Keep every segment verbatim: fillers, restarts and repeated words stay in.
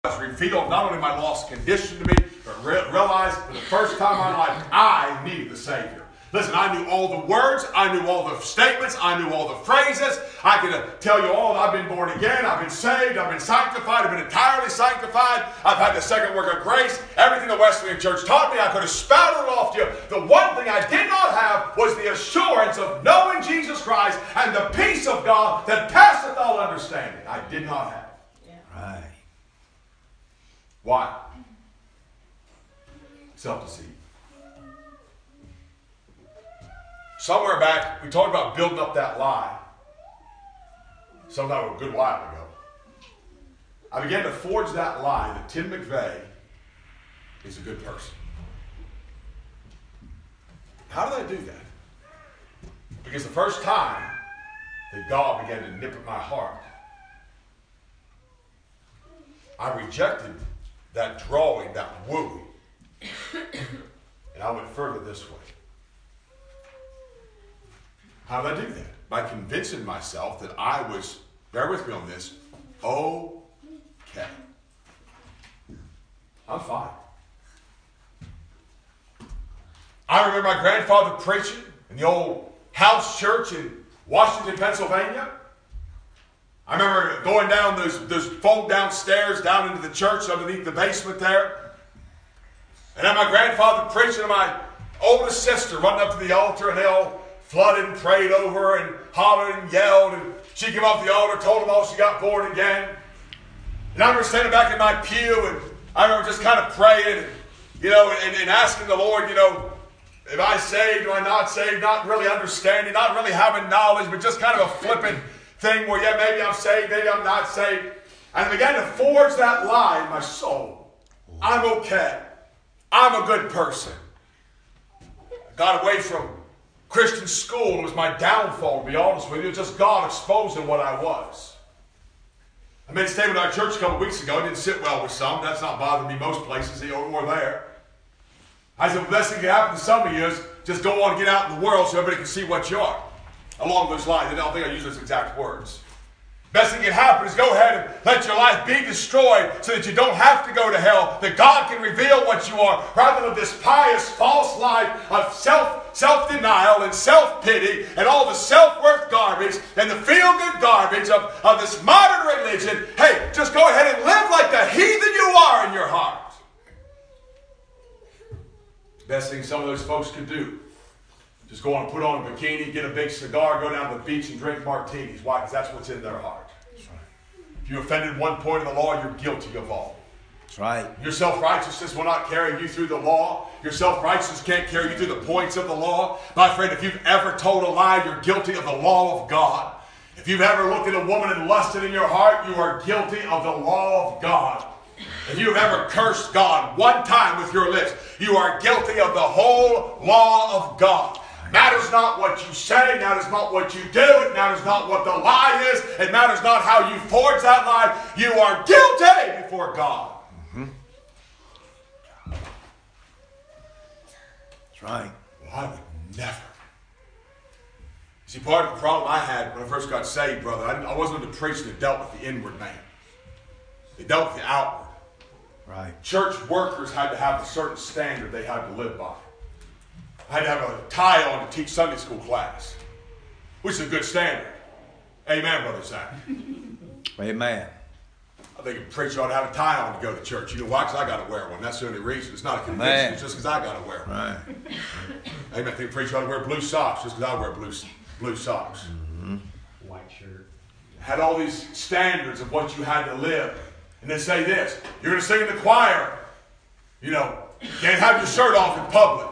was revealed not only my lost condition to me, but re- realized for the first time in my life I needed the Savior. Listen, I knew all the words, I knew all the statements, I knew all the phrases. I could uh, tell you all, I've been born again, I've been saved, I've been sanctified, I've been entirely sanctified, I've had the second work of grace. Everything the Wesleyan Church taught me, I could have spouted it off to you. The one thing I did not have was the assurance of knowing Jesus Christ and the peace of God that passeth all understanding. I did not have. Yeah. Right. Why? Self-deceit. Somewhere back, we talked about building up that lie. Sometime a good while ago. I began to forge that lie that Tim McVeigh is a good person. How did I do that? Because the first time that God began to nip at my heart, I rejected that drawing, that wooing. And I went further this way. How did I do that? By convincing myself that I was, bear with me on this, okay. I'm fine. I remember my grandfather preaching in the old house church in Washington, Pennsylvania. I remember going down those, those fold down stairs down into the church underneath the basement there. And then my grandfather preaching and my oldest sister running up to the altar, and they all flooded and prayed over and hollered and yelled. And she came off the altar, told them all she got born again. And I remember standing back in my pew, and I remember just kind of praying, you know, and, and asking the Lord, you know, am I saved? Am I not saved? Not really understanding, not really having knowledge, but just kind of a flippant thing where, yeah, maybe I'm saved, maybe I'm not saved. And I began to forge that lie in my soul. I'm okay. I'm a good person. I got away from Christian school. It was my downfall, to be honest with you. It was just God exposing what I was. I made a statement at our church a couple of weeks ago. It didn't sit well with some. That's not bothering me most places. They were there. I said, the best thing that can happen to some of you is just go on and get out in the world so everybody can see what you are. Along those lines. I don't think I use those exact words. Best thing that can happen is go ahead and let your life be destroyed so that you don't have to go to hell, that God can reveal what you are, rather than this pious, false life of self, self-denial and self-pity and all the self-worth garbage and the feel-good garbage of, of this modern religion. Hey, just go ahead and live like the heathen you are in your heart. Best thing some of those folks could do. Just go on and put on a bikini, get a big cigar, go down to the beach and drink martinis. Why? Because that's what's in their heart. That's right. If you offended one point of the law, you're guilty of all. That's right. Your self-righteousness will not carry you through the law. Your self-righteousness can't carry you through the points of the law. My friend, if you've ever told a lie, you're guilty of the law of God. If you've ever looked at a woman and lusted in your heart, you are guilty of the law of God. If you've ever cursed God one time with your lips, you are guilty of the whole law of God. Matters not what you say, matters not what you do, it matters not what the lie is, it matters not how you forge that lie. You are guilty before God. Mm-hmm. That's right. Well, I would never. See, part of the problem I had when I first got saved, brother, I, I wasn't the priest that dealt with the inward man. They dealt with the outward. Right. Church workers had to have a certain standard they had to live by. I had to have a tie on to teach Sunday school class, which is a good standard. Amen, Brother Zach. Amen. I think a preacher ought to have a tie on to go to church. You know why? Because I got to wear one. That's the only reason. It's not a conviction. It's just because I got to wear one. Right. Amen. I think a preacher ought to wear blue socks just because I wear blue, blue socks. Mm-hmm. White shirt. Had all these standards of what you had to live. And then say this. You're going to sing in the choir. You know, can't have your shirt off in public.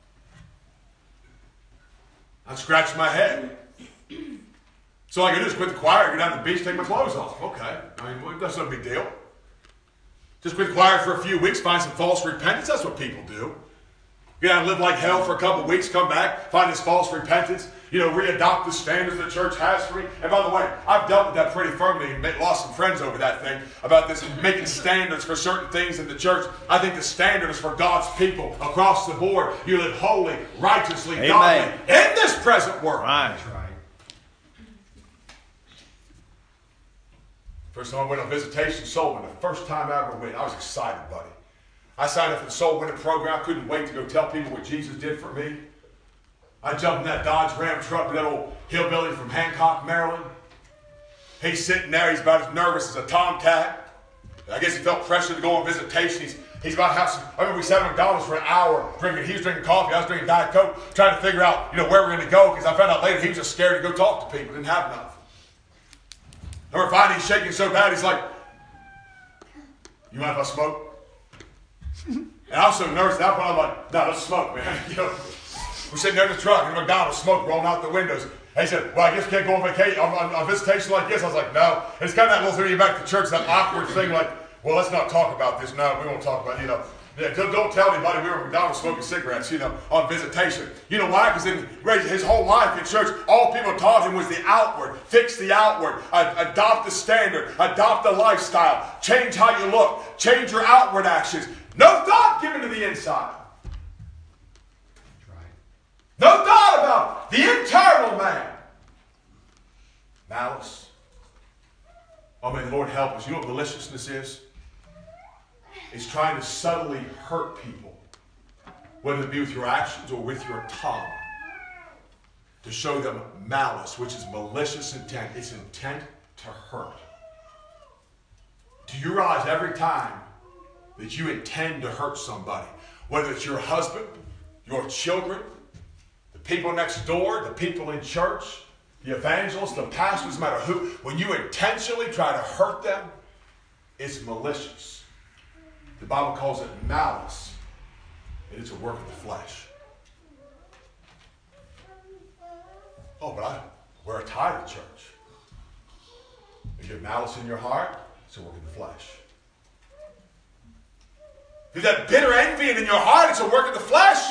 I scratched my head. So all I can do is quit the choir, get down to the beach, take my clothes off. Okay. I mean, that's no big deal. Just quit the choir for a few weeks, find some false repentance. That's what people do. Get out and live like hell for a couple of weeks, come back, find this false repentance, you know, re-adopt the standards the church has for me. And by the way, I've dealt with that pretty firmly and lost some friends over that thing, about this making standards for certain things in the church. I think the standard is for God's people across the board. You live holy, righteously, Amen. godly in this present world. Right. That's right. First time I went on visitation, soul winning. The first time I ever went, I was excited, buddy. I signed up for the soul winning program. I couldn't wait to go tell people what Jesus did for me. I jumped in that Dodge Ram truck with that old hillbilly from Hancock, Maryland. He's sitting there. He's about as nervous as a tomcat. I guess he felt pressure to go on visitation. He's, he's about to have some, I remember we sat at McDonald's for an hour drinking. He was drinking coffee. I was drinking Diet Coke, trying to figure out, you know, where we're going to go, because I found out later he was just scared to go talk to people. Didn't have enough. I remember finally he's shaking so bad, he's like, "You mind if I smoke?" And I was so nervous at that point, I'm like, "No, let's smoke, man." You know, we're sitting there in the truck, in McDonald's, smoke rolling out the windows. And he said, "Well, I guess you can't go on vacation, on, on, on visitation like this." I was like, "No." And it's kind of that little thing you back to church, that awkward thing like, "Well, let's not talk about this." No, we won't talk about it, you know. Yeah, don't, don't tell anybody we were at McDonald's smoking cigarettes, you know, on visitation. You know why? Because in his whole life in church, all people taught him was the outward. Fix the outward. Uh, adopt the standard. Adopt the lifestyle. Change how you look. Change your outward actions. No thought given to the inside. That's right. No thought about the internal man. Malice. Oh, may the Lord help us. You know what maliciousness is? It's trying to subtly hurt people, whether it be with your actions or with your tongue, to show them malice, which is malicious intent. It's intent to hurt. Do you realize every time that you intend to hurt somebody, whether it's your husband, your children, the people next door, the people in church, the evangelists, the pastors, no matter who, when you intentionally try to hurt them, it's malicious. The Bible calls it malice, and it's a work of the flesh. Oh, but I wear a tie to church. If you have malice in your heart, it's a work of the flesh. If you have that bitter envy in your heart, it's a work of the flesh.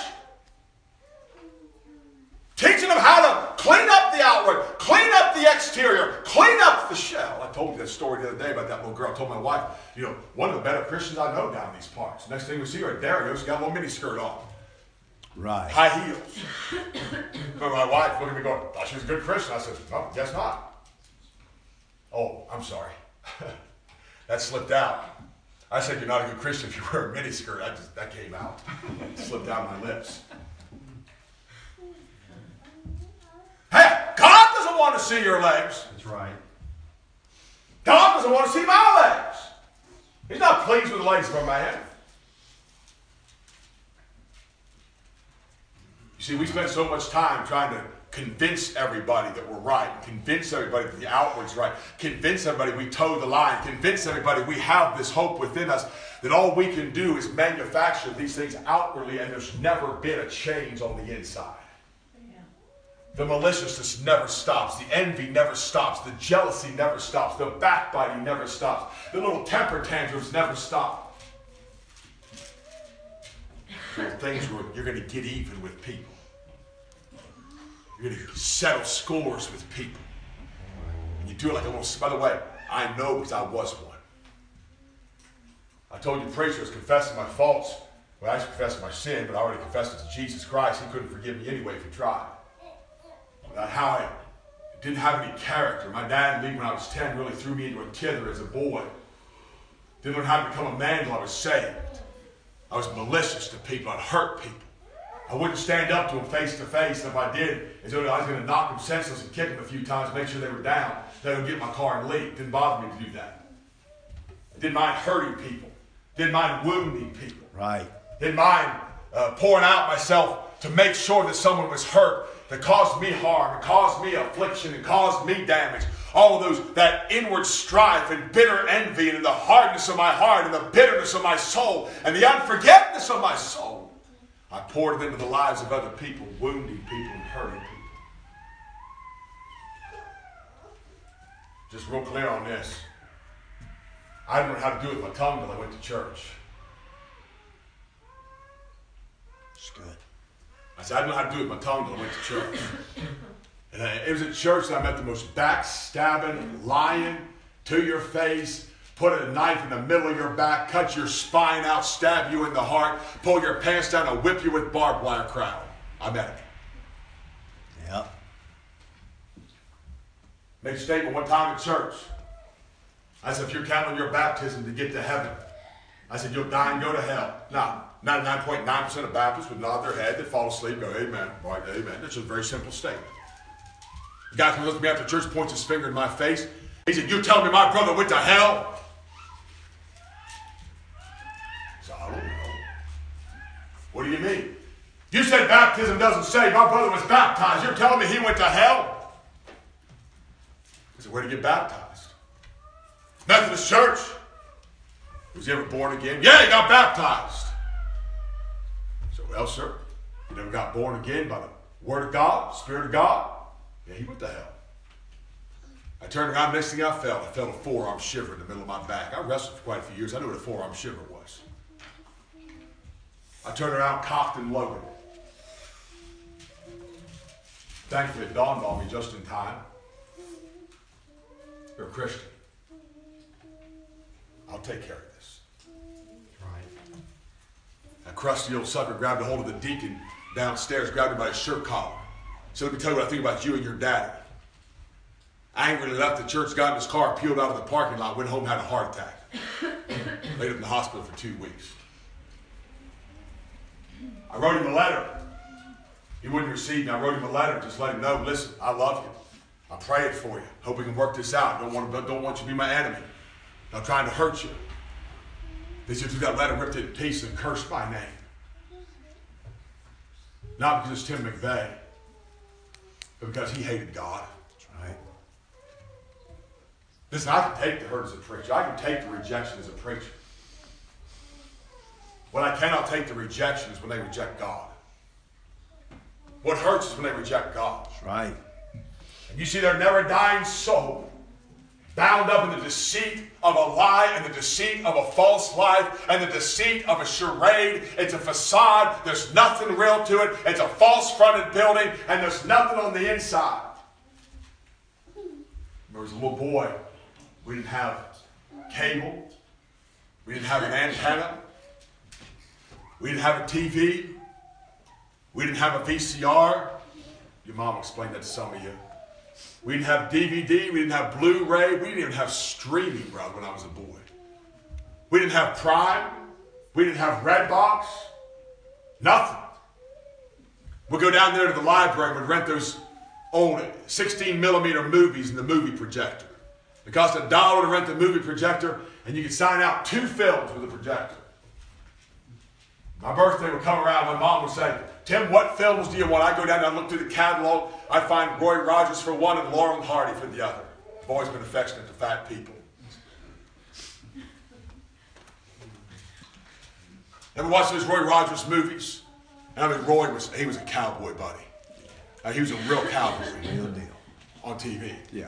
Teaching them how to clean up the outward, clean up the exterior, clean up the shell. I told you that story the other day about that little girl. I told my wife, you know, one of the better Christians I know down in these parts. Next thing we see her at Dario's, got a little mini skirt on. Right. High heels. So my wife looked at me going, "Thought she was a good Christian." I said, "No, guess not." "Oh, I'm sorry." That slipped out. I said, "You're not a good Christian if you wear a mini skirt." I just, that came out. It slipped down my lips. Hey, God doesn't want to see your legs. That's right. God doesn't want to see my legs. He's not pleased with the legs of a man. You see, we spend so much time trying to convince everybody that we're right, convince everybody that the outward's right, convince everybody we toe the line, convince everybody we have this hope within us, that all we can do is manufacture these things outwardly, and there's never been a change on the inside. The maliciousness never stops. The envy never stops. The jealousy never stops. The backbiting never stops. The little temper tantrums never stop. Little things where you're going to get even with people. You're going to settle scores with people. And you do it like a little... By the way, I know because I was one. I told you the preacher was confessing my faults. Well, I actually confessed my sin, but I already confessed it to Jesus Christ. He couldn't forgive me anyway if he tried. About how I didn't have any character. My dad, me when I was ten, really threw me into a tither as a boy. Didn't learn how to become a man until I was saved. I was malicious to people. I'd hurt people. I wouldn't stand up to them face to face. And if I did, as though I was going to knock them senseless and kick them a few times, make sure they were down. They would get in my car and leave. Didn't bother me to do that. I didn't mind hurting people. Didn't mind wounding people. Right. Didn't mind uh, pouring out myself to make sure that someone was hurt, that caused me harm, that caused me affliction, and caused me damage. All of those, that inward strife and bitter envy, and the hardness of my heart, and the bitterness of my soul, and the unforgiveness of my soul. I poured it into the lives of other people, wounding people and hurting people. Just real clear on this. I didn't know how to do it with my tongue until I went to church. It's good. I said, I didn't know how to do it with my tongue until I went to church. And I, it was at church that I met the most backstabbing, lying to your face, put a knife in the middle of your back, cut your spine out, stab you in the heart, pull your pants down, and whip you with barbed wire crowd. I met him. Yep. Made a statement one time at church. I said, if you're counting your baptism to get to heaven, I said, you'll die and go to hell. Now, ninety-nine point nine percent of Baptists would nod their head, they'd fall asleep, go, amen. Right, amen. That's just a very simple statement. The guy comes up to me after church, points his finger in my face. He said, you telling me my brother went to hell? I said, I don't know. What do you mean? You said baptism doesn't save. My brother was baptized. You're telling me he went to hell? I said, where did he get baptized? Methodist Church. Was he ever born again? Yeah, he got baptized. So, well, sir, he never got born again by the Word of God, Spirit of God. Yeah, he went to hell. I turned around, next thing I felt, I felt a forearm shiver in the middle of my back. I wrestled for quite a few years. I knew what a forearm shiver was. I turned around, cocked and loaded. Thankfully, it dawned on me just in time. You're a Christian. I'll take care of this. Right. That crusty old sucker grabbed a hold of the deacon downstairs, grabbed him by his shirt collar. So let me tell you what I think about you and your daddy. Angrily left the church, got in his car, peeled out of the parking lot, went home, had a heart attack. Laid up in the hospital for two weeks. I wrote him a letter. He wouldn't receive me. I wrote him a letter, just let him know, listen, I love you. I'm praying for you. Hope we can work this out. Don't want to, don't want you to be my enemy. Not trying to hurt you. They just took that letter, ripped it in pieces, and cursed my name. Not because it's Tim McVeigh, but because he hated God. That's right. Listen, I can take the hurt as a preacher. I can take the rejection as a preacher. What I cannot take the rejection is when they reject God. What hurts is when they reject God. That's right. And you see their never-dying soul bound up in the deceit of a lie and the deceit of a false life and the deceit of a charade. It's a facade. There's nothing real to it. It's a false-fronted building, and there's nothing on the inside. There was a little boy. We didn't have cable. We didn't have an antenna. We didn't have a T V. We didn't have a V C R. Your mom explained that to some of you. We didn't have D V D. We didn't have Blu-ray. We didn't even have streaming, brother, when I was a boy. We didn't have Prime. We didn't have Redbox. Nothing. We'd go down there to the library and we'd rent those old sixteen millimeter movies in the movie projector. It cost a dollar to rent the movie projector, and you could sign out two films with the projector. My birthday would come around, my mom would say, Tim, what films do you want? I'd go down and I'd look through the catalog. I'd find Roy Rogers for one and Laurel and Hardy for the other. I've always been affectionate to fat people. Ever watch those Roy Rogers movies? I mean, Roy was, he was a cowboy, buddy. Uh, he was a real cowboy. Real deal. On T V. Yeah.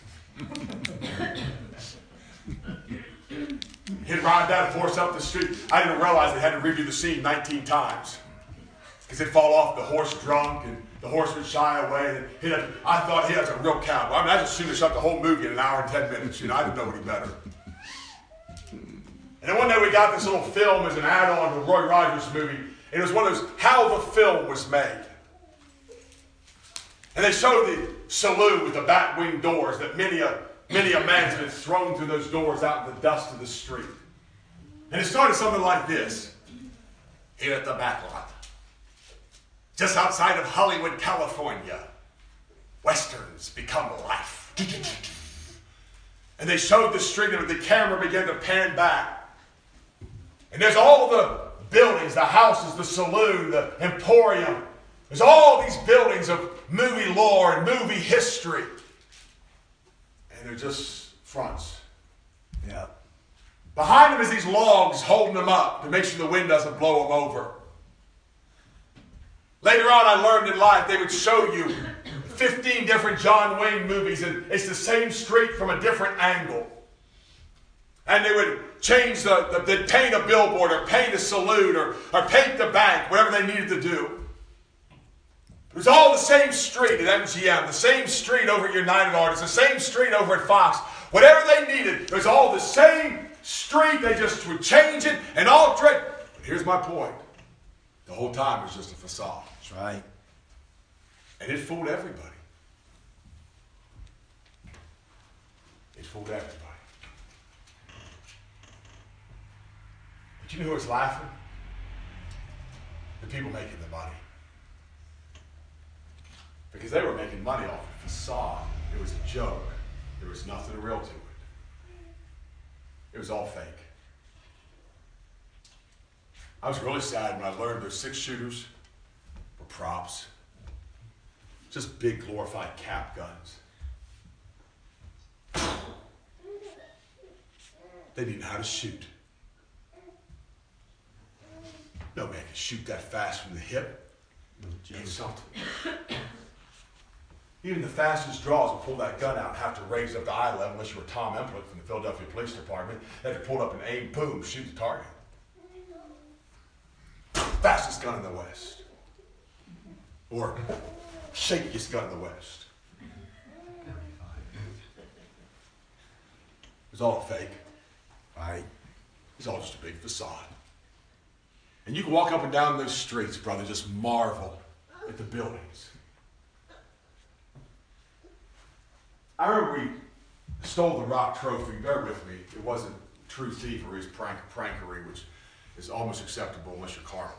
He'd ride that horse up the street. I didn't realize they had to redo the scene nineteen times. Because he'd fall off, the horse drunk, and the horse would shy away. And he'd have, I thought he was a real cowboy. I mean, I just soon as shot the whole movie in an hour and ten minutes. You know, I didn't know any better. And then one day we got this little film as an add-on to a Roy Rogers movie. And it was one of those, how the film was made. And they showed the saloon with the bat wing doors that many a, many a man's been thrown through those doors out in the dust of the street. And it started something like this. Here at the back lot, just outside of Hollywood, California, Westerns become life. And they showed the street and the camera began to pan back. And there's all the buildings, the houses, the saloon, the emporium. There's all these buildings of movie lore and movie history. And they're just fronts. Yeah. Behind them is these logs holding them up to make sure the wind doesn't blow them over. Later on, I learned in life they would show you fifteen different John Wayne movies, and it's the same street from a different angle. And they would change the, the they'd paint a billboard or paint a saloon or, or paint the bank, whatever they needed to do. It was all the same street at M G M, the same street over at United Artists, the same street over at Fox. Whatever they needed, it was all the same street. They just would change it and alter it. But here's my point. The whole time it was just a facade. That's right. And it fooled everybody. It fooled everybody. Do you know who was laughing? The people making the money. Because they were making money off the facade. It was a joke. There was nothing real to it. It was all fake. I was really sad when I learned those six shooters were props. Just big glorified cap guns. They didn't know how to shoot. No man can shoot that fast from the hip. It's something. Even the fastest draws will pull that gun out and have to raise up the eye level unless you were Tom Emplick from the Philadelphia Police Department. They had to pull up and aim, boom, shoot the target. Fastest gun in the West. Or shakiest gun in the West. It's all fake. Right? It's all just a big facade. And you can walk up and down those streets, brother, just marvel at the buildings. I remember we stole the Rock Trophy. Bear with me. It wasn't true thievery. It was prank, prankery, which is almost acceptable unless you're carnal.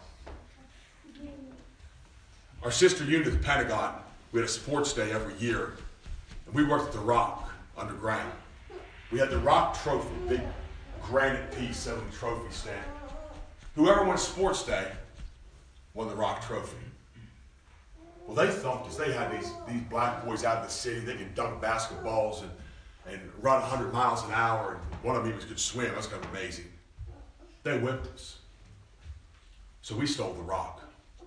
Our sister unit at the Pentagon, we had a sports day every year, and we worked at the Rock underground. We had the Rock Trophy, big granite piece set on the trophy stand. Whoever won sports day won the Rock Trophy. Well, they thumped us. They had these, these black boys out in the city. They could dunk basketballs and, and run one hundred miles an hour. And one of them even could swim. That's kind of amazing. They whipped us. So we stole the Rock.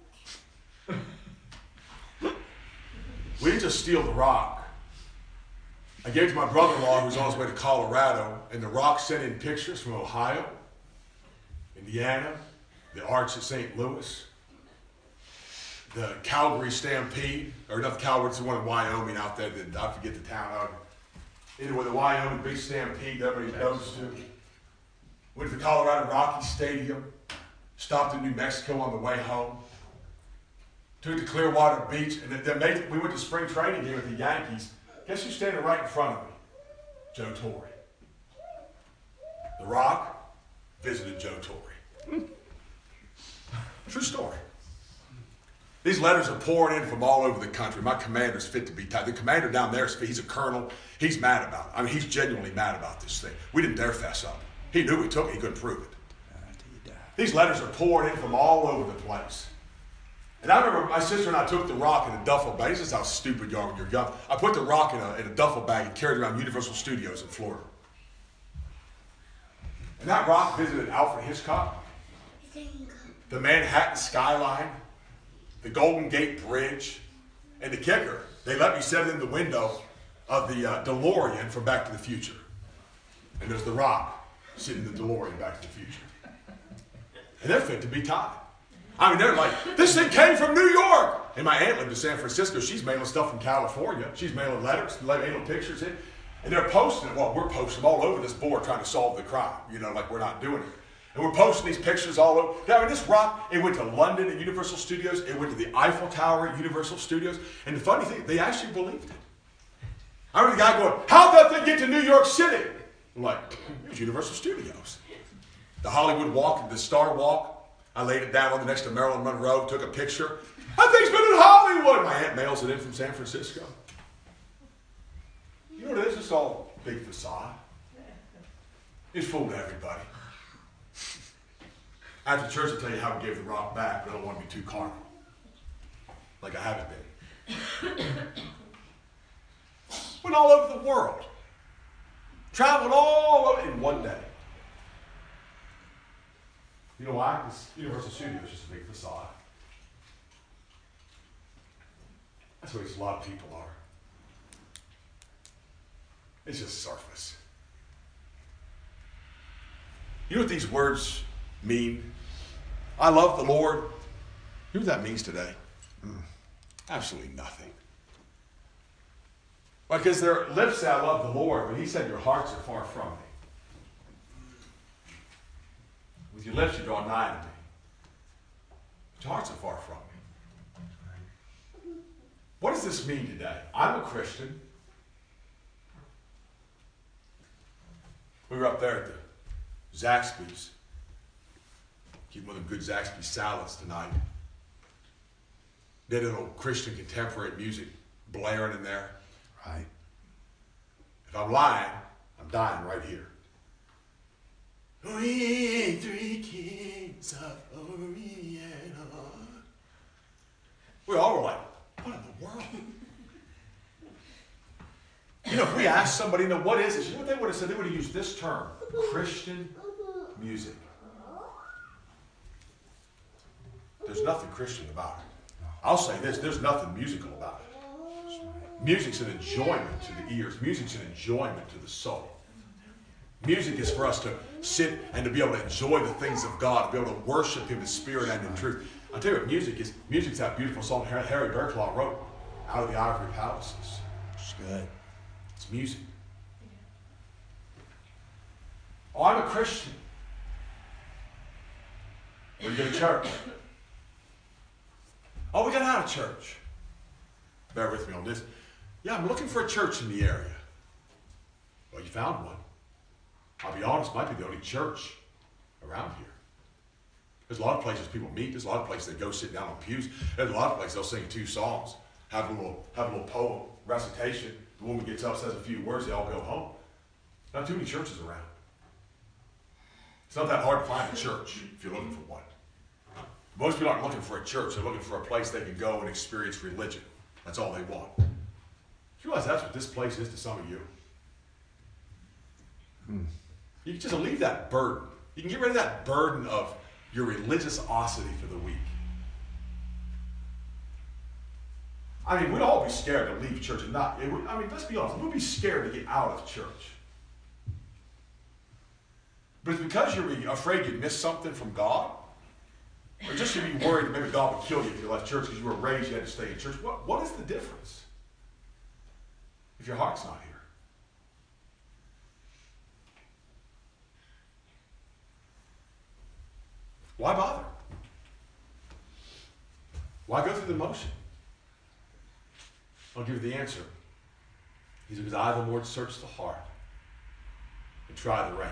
We didn't just steal the Rock. I gave it to my brother-in-law who was on his way to Colorado, and the Rock sent in pictures from Ohio, Indiana, the Arch at Saint Louis, the Calgary Stampede, or not the Calgary, it's the one in Wyoming out there, that I forget the town of. Anyway, the Wyoming big Stampede that everybody goes to. Went to the Colorado Rocky Stadium, stopped in New Mexico on the way home, took it to Clearwater Beach, and then made, we went to spring training game with the Yankees. Guess who's standing right in front of me? Joe Torre. The Rock visited Joe Torre. True story. These letters are pouring in from all over the country. My commander's fit to be tied. The commander down there, he's a colonel. He's mad about it. I mean, he's genuinely mad about this thing. We didn't dare fess up. He knew we took it. He couldn't prove it. These letters are pouring in from all over the place. And I remember my sister and I took the Rock in a duffel bag. This is how stupid you are when you're young. I put the Rock in a, in a duffel bag and carried it around Universal Studios in Florida. And that Rock visited Alfred Hitchcock, the Manhattan skyline, the Golden Gate Bridge, and the kicker, they let me set it in the window of the uh, DeLorean from Back to the Future. And there's the Rock sitting in the DeLorean Back to the Future. And they're fit to be tied. I mean, they're like, this thing came from New York. And my aunt lived in San Francisco. She's mailing stuff from California. She's mailing letters, mailing pictures in. And they're posting it. Well, we're posting them all over this board trying to solve the crime. You know, like we're not doing it. And we're posting these pictures all over. I mean, this Rock, it went to London at Universal Studios. It went to the Eiffel Tower at Universal Studios. And the funny thing, they actually believed it. I remember the guy going, how'd that thing get to New York City? I'm like, it was Universal Studios. The Hollywood Walk, the Star Walk. I laid it down on the next to Marilyn Monroe, took a picture. That thing's been in Hollywood. My aunt mails it in from San Francisco. You know what it is? It's all big facade. It's fooled everybody. After church, I'll tell you how we gave the Rock back, but I don't want to be too carnal. Like I haven't been. Went all over the world. Traveled all over in one day. You know why? Because Universal Studios is just a big facade. That's what a lot of people are. It's just surface. You know what these words mean? I love the Lord. You know what that means today? Mm, absolutely nothing. Because their lips say I love the Lord, but he said your hearts are far from me. With your lips you draw nigh to me. But your hearts are far from me. What does this mean today? I'm a Christian. We were up there at the Zaxby's. one of them good Zaxby salads tonight. They had a little Christian contemporary music blaring in there. Right. If I'm lying, I'm dying right here. We three kings of Orient. We all were like, what in the world? You know, if we asked somebody, you know, what is this? You know what they would have said? They would have used this term, Christian music. There's nothing Christian about it. I'll say this, there's nothing musical about it. Music's an enjoyment to the ears. Music's an enjoyment to the soul. Music is for us to sit and to be able to enjoy the things of God, to be able to worship Him in spirit and in truth. I'll tell you what music is. Music's that beautiful song Harry Berklaw wrote, Out of the Ivory Palaces. It's good. It's music. Oh, I'm a Christian. Well, you go to church. Oh, we got out of church. Bear with me on this. Yeah, I'm looking for a church in the area. Well, you found one. I'll be honest, it might be the only church around here. There's a lot of places people meet. There's a lot of places they go sit down on pews. There's a lot of places they'll sing two songs, have a little, have a little poem, recitation. The woman gets up, says a few words, they all go home. Not too many churches around. It's not that hard to find a church if you're looking for one. Most people aren't looking for a church. They're looking for a place they can go and experience religion. That's all they want. Do you realize that's what this place is to some of you? Hmm. You can just leave that burden. You can get rid of that burden of your religiosity for the week. I mean, we'd all be scared to leave church and not. It would, I mean, let's be honest. We'd be scared to get out of church. But it's because you're afraid you'd miss something from God, or just to be worried that maybe God would kill you if you left church because you were raised, you had to stay in church. What, what is the difference if your heart's not here? Why bother? Why go through the motion? I'll give you the answer. He said, because I, the Lord, search the heart and try the reins.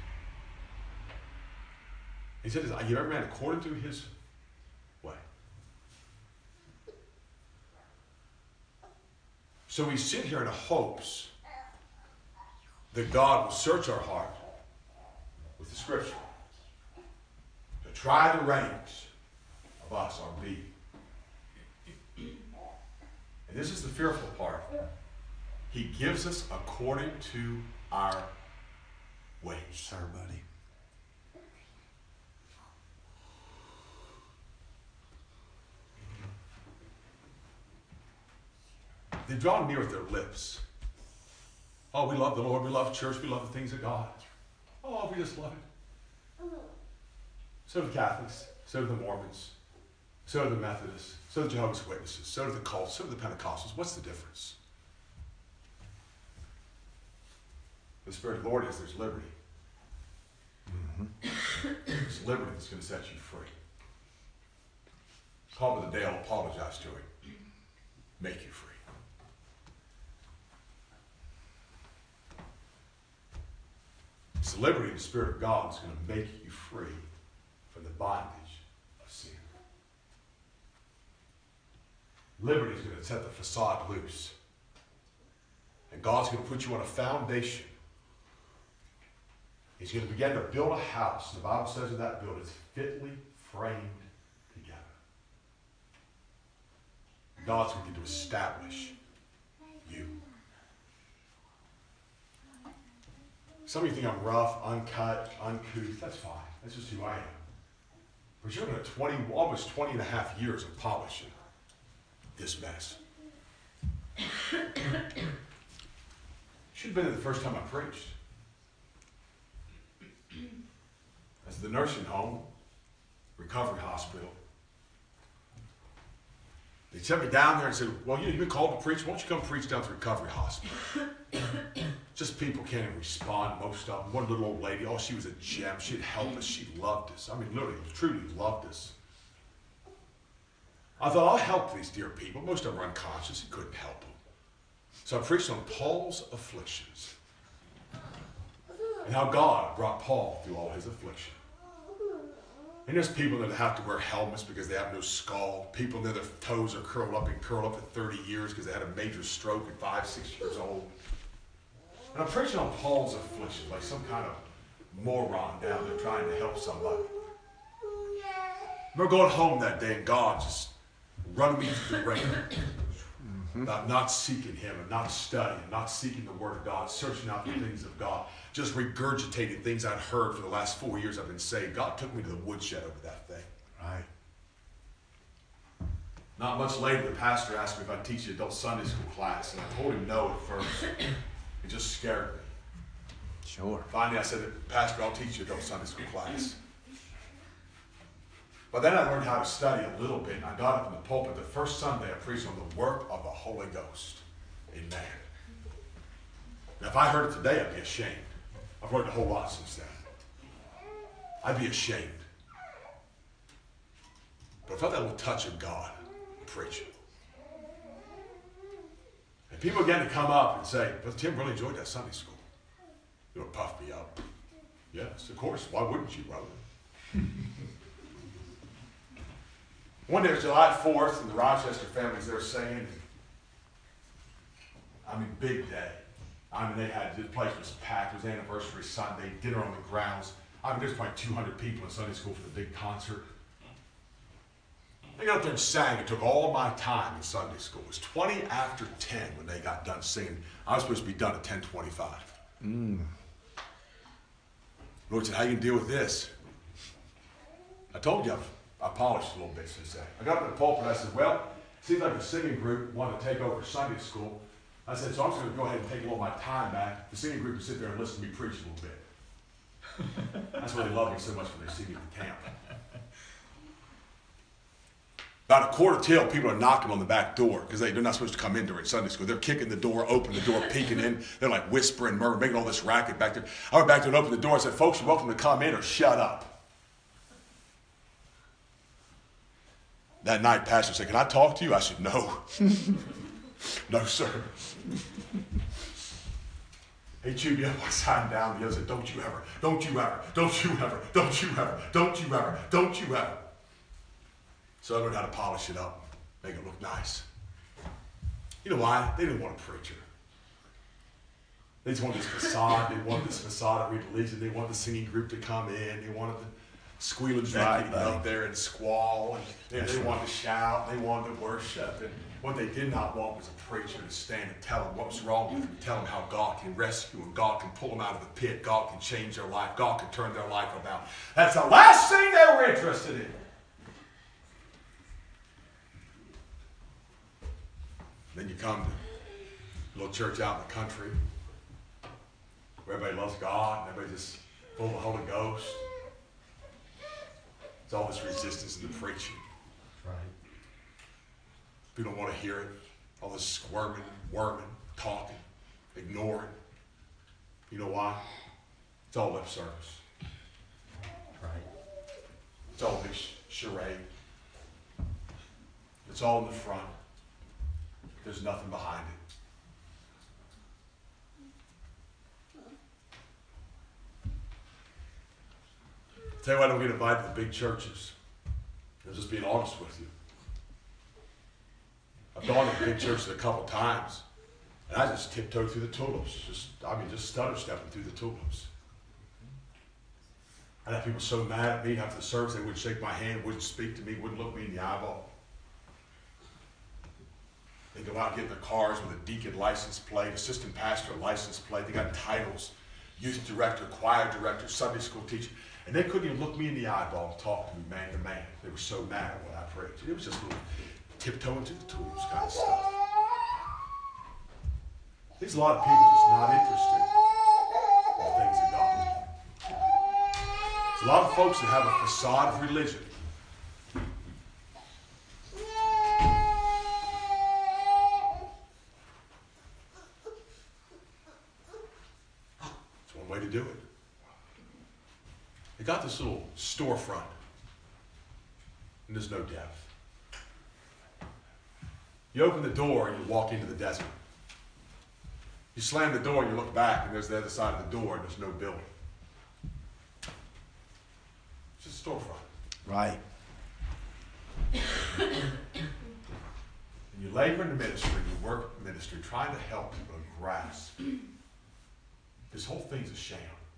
He said, you ever man according to his way. So we sit here in hopes that God will search our heart with the Scripture. To try the reins of us, our being. And this is the fearful part. He gives us according to our ways. Sir, buddy. They draw near with their lips. Oh, we love the Lord. We love church. We love the things of God. Oh, we just love it. So do the Catholics. So do the Mormons. So do the Methodists. So do the Jehovah's Witnesses. So do the cults. So do the Pentecostals. What's the difference? The Spirit of the Lord is there's liberty. Mm-hmm. It's liberty that's going to set you free. Call me the day I'll apologize to Him. Make you free. It's the liberty of the Spirit of God that's going to make you free from the bondage of sin. Liberty is going to set the facade loose. And God's going to put you on a foundation. He's going to begin to build a house. The Bible says in that building, it's fitly framed together. God's going to establish you. Some of you think I'm rough, uncut, uncouth. That's fine. That's just who I am. But you're going to twenty, almost twenty and a half years of polishing this mess. Should have been there the first time I preached. That's the nursing home, recovery hospital. They sent me down there and said, well, you know, you've been called to preach. Why don't you come preach down to the recovery hospital? Just people can't even respond, most of them. One little old lady, oh, she was a gem. She'd help us. She loved us. I mean, literally, truly loved us. I thought, I'll help these dear people. Most of them were unconscious. He couldn't help them. So I preached on Paul's afflictions and how God brought Paul through all his affliction. And there's people that have to wear helmets because they have no skull. People that their toes are curled up and curled up for thirty years because they had a major stroke at five, six years old. And I'm preaching on Paul's affliction like some kind of moron down there trying to help somebody. I remember going home that day and God just running me through the rain mm-hmm. about not seeking Him and not studying, not seeking the Word of God, searching out the things of God, just regurgitating things I'd heard for the last four years I've been saved. God took me to the woodshed over that thing. Right. Not much later, the pastor asked me if I'd teach an adult Sunday school class, and I told him no at first. It just scared me. Sure. Finally, I said, Pastor, I'll teach you adult Sunday school class. But then I learned how to study a little bit, and I got up in the pulpit. The first Sunday, I preached on the work of the Holy Ghost. Amen. Now, if I heard it today, I'd be ashamed. I've learned a whole lot since then. I'd be ashamed. But I felt that little touch of God preaching. And people began to come up and say, Brother Tim really enjoyed that Sunday school. You know, puff me up. Yes, of course. Why wouldn't you, brother? One day it was July fourth, and the Rochester families, they were saying, I mean, big day. I mean, they had, the place was packed. It was anniversary Sunday, dinner on the grounds. I mean, there's probably two hundred people in Sunday school for the big concert. They got up there and sang. It took all my time in Sunday school. It was twenty after ten when they got done singing. I was supposed to be done at ten twenty-five. Mm. Lord said, how you can deal with this? I told you I've I polished a little bit since then. I got up in the pulpit and I said, well, it seems like the singing group wanted to take over Sunday school. I said, so I'm just going to go ahead and take a little of my time back. The singing group can sit there and listen to me preach a little bit. That's why they love me so much when they see me at the camp. About a quarter till, people are knocking on the back door because they, they're not supposed to come in during Sunday school. They're kicking the door open, the door peeking in. They're like whispering, murmuring, making all this racket back there. I went back there and opened the door and said, folks, you're welcome to come in or shut up. That night, pastor said, can I talk to you? I said, no. No, sir. He chewed me up one side and down. The other said, don't you ever, don't you ever, don't you ever, don't you ever, don't you ever, don't you ever. So I learned how to polish it up, make it look nice. You know why? They didn't want a preacher. They just wanted this facade. They wanted this facade of religion. They wanted the singing group to come in. They wanted the squealing dragon out there and squall. And they, they wanted to shout. They wanted to worship. And what they did not want was a preacher to stand and tell them what was wrong with them, tell them how God can rescue them, God can pull them out of the pit, God can change their life, God can turn their life about. That's the last thing they were interested in. Then you come to a little church out in the country where everybody loves God and everybody just full of the Holy Ghost. It's all this resistance in the preaching. Right. People don't want to hear it. All this squirming, worming, talking, ignoring. You know why? It's all lip service. Right. It's all this charade. It's all in the front. There's nothing behind it. Tell you why I don't get invited to the big churches. I'm just being honest with you. I've gone to big churches a couple times, and I just tiptoe through the tulips. Just, I mean, just stutter stepping through the tulips. I'd have people so mad at me after the service, they wouldn't shake my hand, wouldn't speak to me, wouldn't look me in the eyeball. They go out and get in their cars with a deacon license plate, assistant pastor license plate. They got titles, youth director, choir director, Sunday school teacher. And they couldn't even look me in the eyeball and talk to me man to man. They were so mad at what I preached. It was just a little tiptoeing through the tulips kind of stuff. There's a lot of people just not interested in the things of God. There's a lot of folks that have a facade of religion. It's one way to do it. They got this little storefront, and there's no depth. You open the door and you walk into the desert. You slam the door and you look back and there's the other side of the door and there's no building. It's just a storefront. Right. And you labor in the ministry, you work in ministry, trying to help people grasp this whole thing's a sham.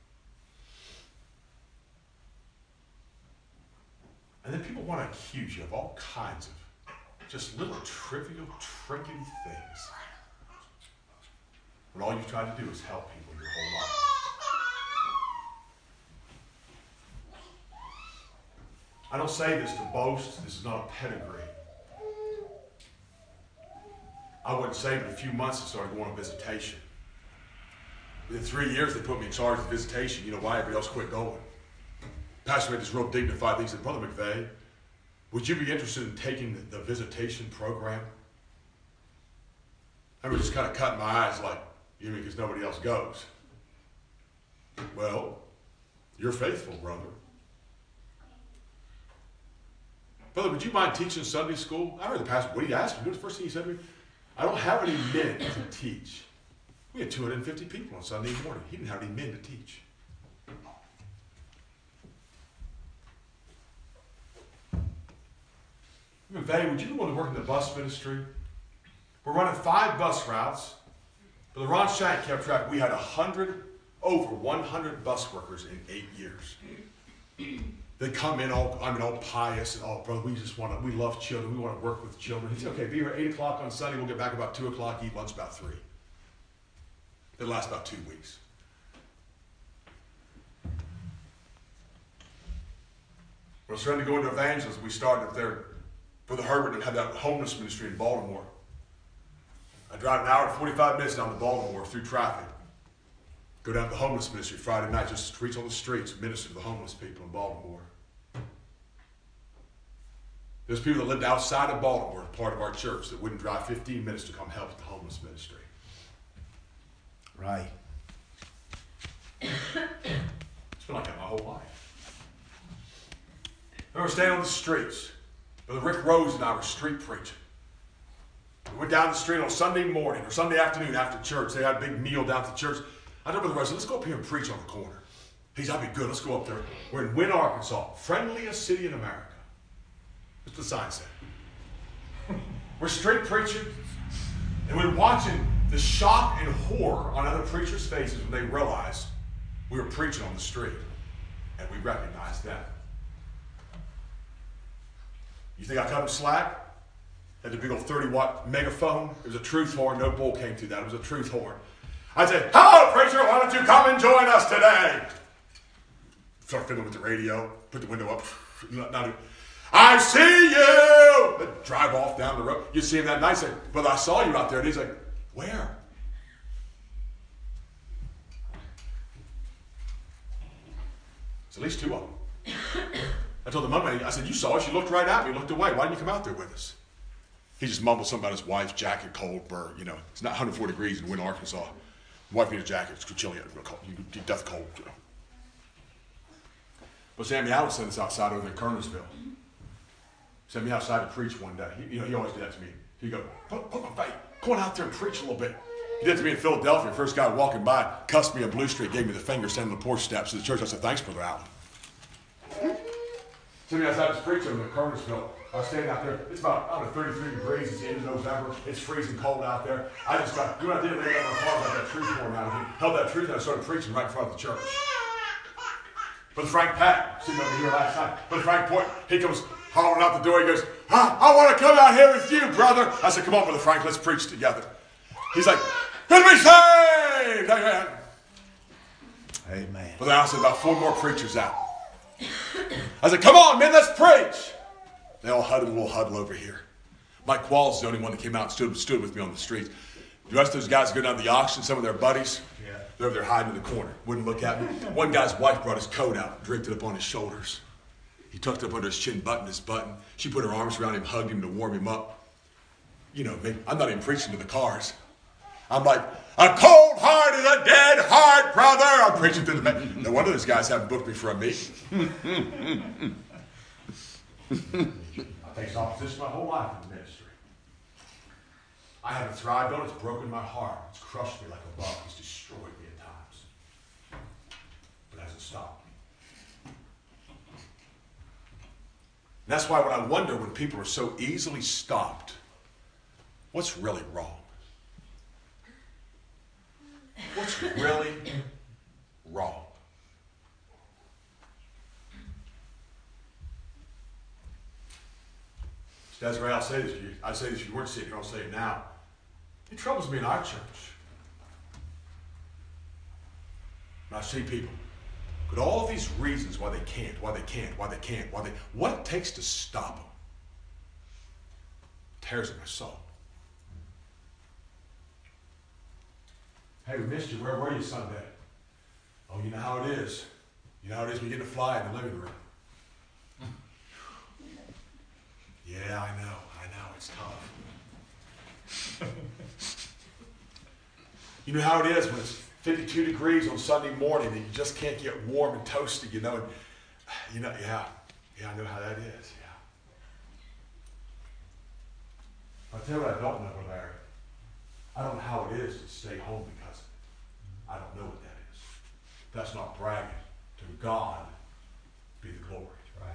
And then people want to accuse you of all kinds of just little trivial, trinkety things. When all you've tried to do is help people your whole life. I don't say this to boast. This is not a pedigree. I wouldn't say, but in a few months I started going on visitation. Within three years, they put me in charge of visitation. You know why? Everybody else quit going. Pastor made this real dignified thing. He said, Brother McVeigh, would you be interested in taking the, the visitation program? I was just kind of cutting my eyes like, you mean because nobody else goes? Well, you're faithful, brother. Brother, would you mind teaching Sunday school? I heard the pastor, what did he ask me? You know the first thing he said to me? I don't have any men to teach. We had two hundred fifty people on Sunday morning. He didn't have any men to teach. McVeigh, would you be willing to work in the bus ministry? We're running five bus routes. Brother Ron Shank kept track. We had a hundred, over one hundred bus workers in eight years. They come in all, I mean, all pious and, oh, brother, we just want to, we love children. We want to work with children. He said, okay, be here at eight o'clock on Sunday. We'll get back about two o'clock, eat lunch about three. It'll last about two weeks. When I was trying to go into evangelism, we started there. Brother Herbert had that homeless ministry in Baltimore. I drive an hour and forty-five minutes down to Baltimore through traffic. Go down to the homeless ministry Friday night, just preach on the streets, minister to the homeless people in Baltimore. There's people that lived outside of Baltimore, part of our church, that wouldn't drive fifteen minutes to come help with the homeless ministry. Right. It's been like that my whole life. I remember staying on the streets. Brother Rick Rose and I were street preaching. We went down the street on Sunday morning or Sunday afternoon after church. They had a big meal down at the church. I told Brother Rose, let's go up here and preach on the corner. He said, that'd be good. Let's go up there. We're in Wynne, Arkansas. Friendliest city in America. That's what the sign said. We're street preaching. And we're watching the shock and horror on other preachers' faces when they realized we were preaching on the street. And we recognized that. You think I cut him slack? Had the big old thirty watt megaphone. It was a truth horn. No bull came through that. It was a truth horn. I said, hello, preacher. Why don't you come and join us today? Start fiddling with the radio. Put the window up. Not, not, I see you. Then drive off down the road. You see him that night. Say, but I saw you out there. And he's like, where? It's at least two of them. I told the mom, I said, you saw us. You looked right at me. Looked away. Why didn't you come out there with us? He just mumbled something about his wife's jacket, cold burn. You know, it's not one hundred four degrees in Wynne, Arkansas. Wife needs a jacket. It's chilly. You death cold. You know. But Sammy Allen sent us outside over in Kernersville. Sent me outside to preach one day. He, you know, he always did that to me. He'd go, put, put my faith. Go on out there and preach a little bit. He did it to me in Philadelphia. First guy walking by, cussed me on Blue Street, gave me the finger, sent him the porch steps to the church. I said, thanks, Brother Allen. Sent me outside to preach over in Kernersville. I was standing out there. It's about, I don't know, thirty-three degrees. It's the end of November. It's freezing cold out there. I just got, you know what I did? I laid out my car, got that truth pouring out of me. Held that truth, and I started preaching right in front of the church. Brother Frank Pat, sitting over here last night. Brother Frank Point, he comes hollering out the door. He goes, huh, I want to come out here with you, brother. I said, come on, Brother Frank, let's preach together. He's like, let me saved. Amen. Amen. Brother Allen said, about four more preachers out. I said, come on, men, let's preach. They all huddled, a little huddle over here. Mike Qualls is the only one that came out and stood, stood with me on the streets. The rest of those guys go down to the auction, some of their buddies, yeah. They're over there hiding in the corner. Wouldn't look at me. One guy's wife brought his coat out, draped it up on his shoulders. He tucked it up under his chin, buttoned his button. She put her arms around him, hugged him to warm him up. You know me, I'm not even preaching to the cars. I'm like, a cold heart is a dead heart, brother. I'm preaching to the man. No wonder those guys haven't booked me for a meeting. I faced opposition my whole life in the ministry. I haven't thrived on it. It's broken my heart. It's crushed me like a bug. It's destroyed me at times. But it hasn't stopped me. that's why when I wonder when people are so easily stopped, what's really wrong? What's really wrong? Desiree, I'll say this to you. I say this if you weren't sitting here, I'll say it now. It troubles me in our church. And I see people, but all these reasons why they can't, why they can't, why they can't, why they, what it takes to stop them tears at my soul. Hey, we missed you. Where were you Sunday? Oh, you know how it is. You know how it is when you get to fly in the living room. Yeah, I know. I know. It's tough. You know how it is when it's fifty-two degrees on Sunday morning and you just can't get warm and toasty, you know. And, you know, yeah. Yeah, I know how that is. Yeah. I'll tell you what I don't know, Larry. I don't know how it is to stay home because of it. I don't know what that is. That's not bragging. To God be the glory.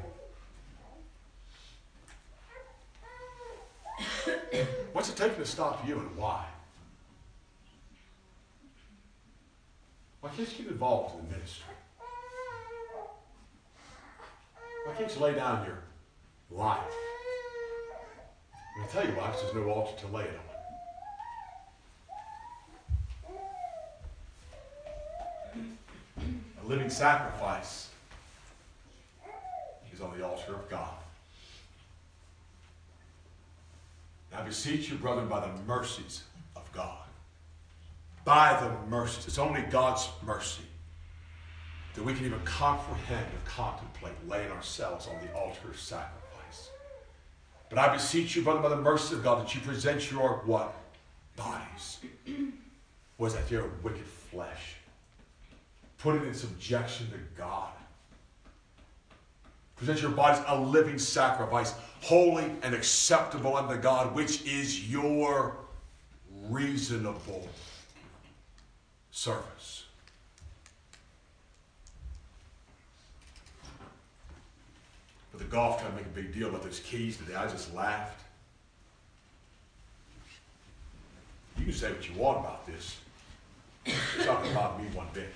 Right. What's it taking to stop you and why? Why can't you get involved in the ministry? Why can't you lay down your life? I'll tell you why, because there's no altar to lay it on. A living sacrifice is on the altar of God. Now I beseech you, brethren, by the mercies of God. By the mercies. It's only God's mercy that we can even comprehend or contemplate laying ourselves on the altar of sacrifice. But I beseech you, brethren, by the mercies of God, that you present your what? Bodies. What is that? Your wicked flesh. Put it in subjection to God. Present your bodies a living sacrifice, holy and acceptable unto God, which is your reasonable service. But the golf trying to make a big deal about those keys today. I just laughed. You can say what you want about this. It's not going to bother me one bit.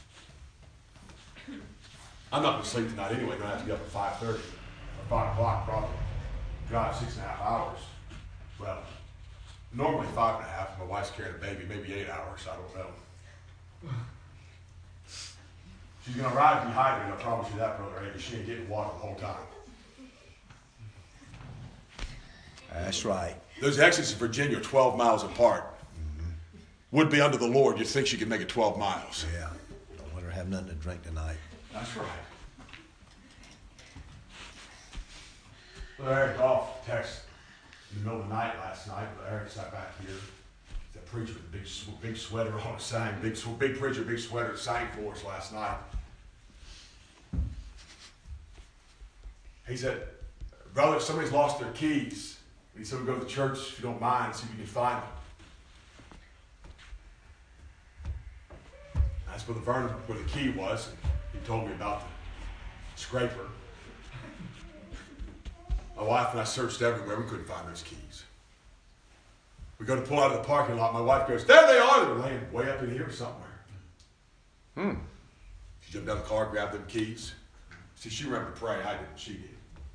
I'm not going to sleep tonight anyway. I'm going to have to be up at five thirty or five o'clock probably. Drive six and a half hours. Well, normally five and a half. My wife's carrying a baby, maybe eight hours. I don't know. She's going to ride dehydrated, I promise you that, Brother Eddie. She ain't getting water the whole time. That's right. Those exits in Virginia are twelve miles apart. Mm-hmm. Would be under the Lord. You'd think she could make it twelve miles. Yeah. Don't let her have nothing to drink tonight. That's right. Well, Eric Goff texted in the middle of the night last night. Eric sat back here. The preacher with the big, big sweater on, sang, big, big preacher, big sweater, sang for us last night. He said, brother, if somebody's lost their keys, he said, we go to the church, if you don't mind, see if you can find them. That's where the Vernon, where the key was. And he told me about the scraper. My wife and I searched everywhere. We couldn't find those keys. We go to pull out of the parking lot. My wife goes, there they are. They're laying way up in here somewhere. Hmm. She jumped out of the car, grabbed them keys. See, she remembered to pray. I didn't. She did.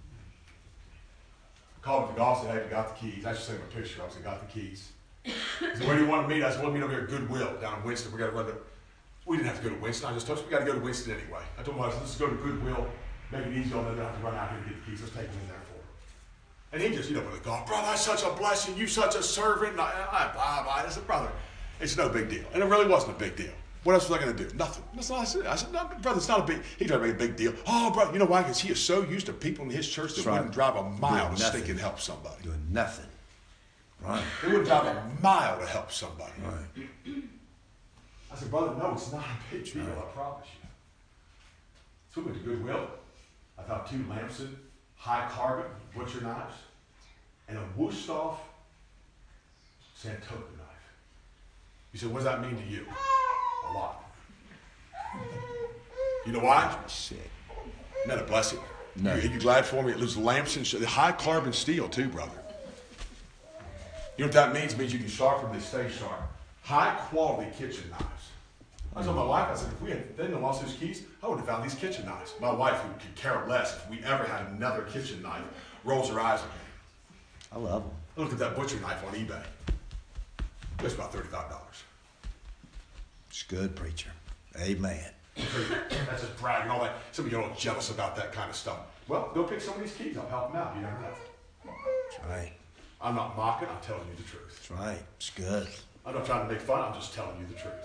I called up the golf and said, hey, we got the keys. I just sent him a picture. I said, got the keys. He said, where do you want to meet? I said, we'll meet over here at Goodwill down in Winston. We got to run the... We didn't have to go to Winston. I just told us we got to go to Winston anyway. I told him, I said, let's go to Goodwill. Make it easy on them. They don't have to run out here to get the keys. Let's take them in there for them. And he just, you know, with a golf, brother, that's such a blessing. You such a servant. And I, I, I, I, I said, brother, it's no big deal. And it really wasn't a big deal. What else was I going to do? Nothing. That's all I said. I said, no, brother, it's not a big, he tried to make a big deal. Oh, brother, you know why? Because he is so used to people in his church that right. wouldn't drive a mile Doing to nothing. stink and help somebody. Doing nothing. Right. They wouldn't drive a mile to help somebody. Right. I said, brother, no, it's not a big deal, I promise you. So we went to Goodwill. I found two Lamson high carbon butcher knives and a Wusthof Santoka knife. He said, what does that mean to you? A lot. You know why? Sick. Isn't that a blessing? No. You, you glad for me? It was lamps and sh- high carbon steel too, brother. You know what that means? It means you can sharpen, they stay sharp. High quality kitchen knives. I told my wife, I said, if we had then lost those keys, I would have found these kitchen knives. My wife, who could care less if we ever had another kitchen knife, rolls her eyes at me. I love them. I looked at that butcher knife on eBay. It was about thirty-five dollars. It's good, preacher. Amen. That's just brag and all that. Some of you are all jealous about that kind of stuff. Well, go pick some of these keys. I'll help them out. You never know. That's right. I'm not mocking. I'm telling you the truth. That's right. It's good. I'm not trying to make fun. I'm just telling you the truth.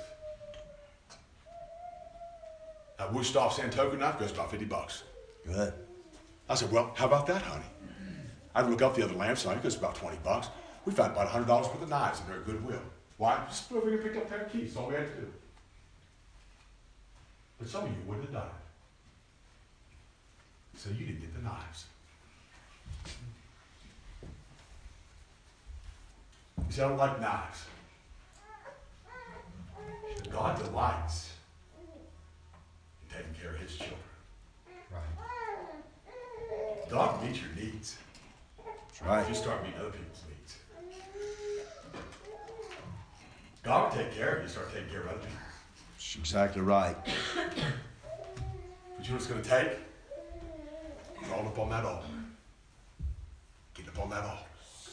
That Wusthof Santoku knife goes about fifty bucks. Good. I said, well, how about that, honey? I'd look up the other lamps knife. It goes about twenty bucks. We found about one hundred dollars worth of knives, and they're at Goodwill. Why? Just go over here and pick up a pair of keys. That's all we had to do. But some of you wouldn't have done it. So you didn't get the knives. You see, I don't like knives. God delights in taking care of his children. Right. God meets your needs. That's right. If you start meeting other people's needs. God will take care of you. You start taking care of other people. That's exactly right. But you know what it's going to take? Crawling up on that altar. Getting up on that altar.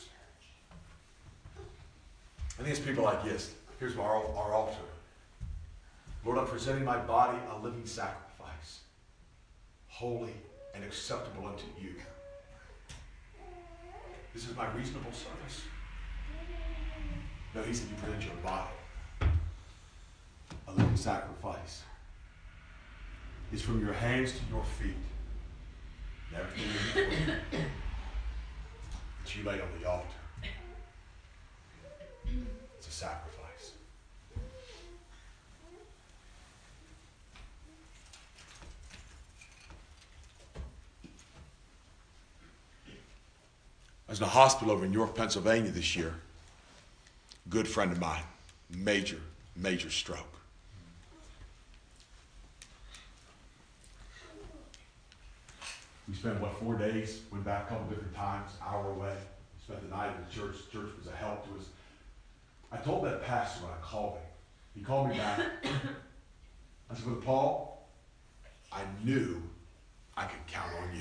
I think it's people like this. Here's our, our altar. Lord, I'm presenting my body a living sacrifice, holy and acceptable unto you. This is my reasonable service. No, he said you present your body a living sacrifice. It's from your hands to your feet. And everything in between that you lay on the altar. It's a sacrifice. I was in a hospital over in York, Pennsylvania this year. A good friend of mine, major, major stroke. We spent, what, four days, went back a couple different times, hour away. Spent the night in the church. The church was a help to us. I told that pastor when I called him. He called me back. I said, Brother Paul, I knew I could count on you.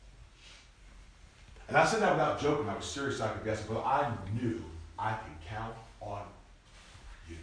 And I said that without joking. I was serious. I could guess it. But I knew I could count on you.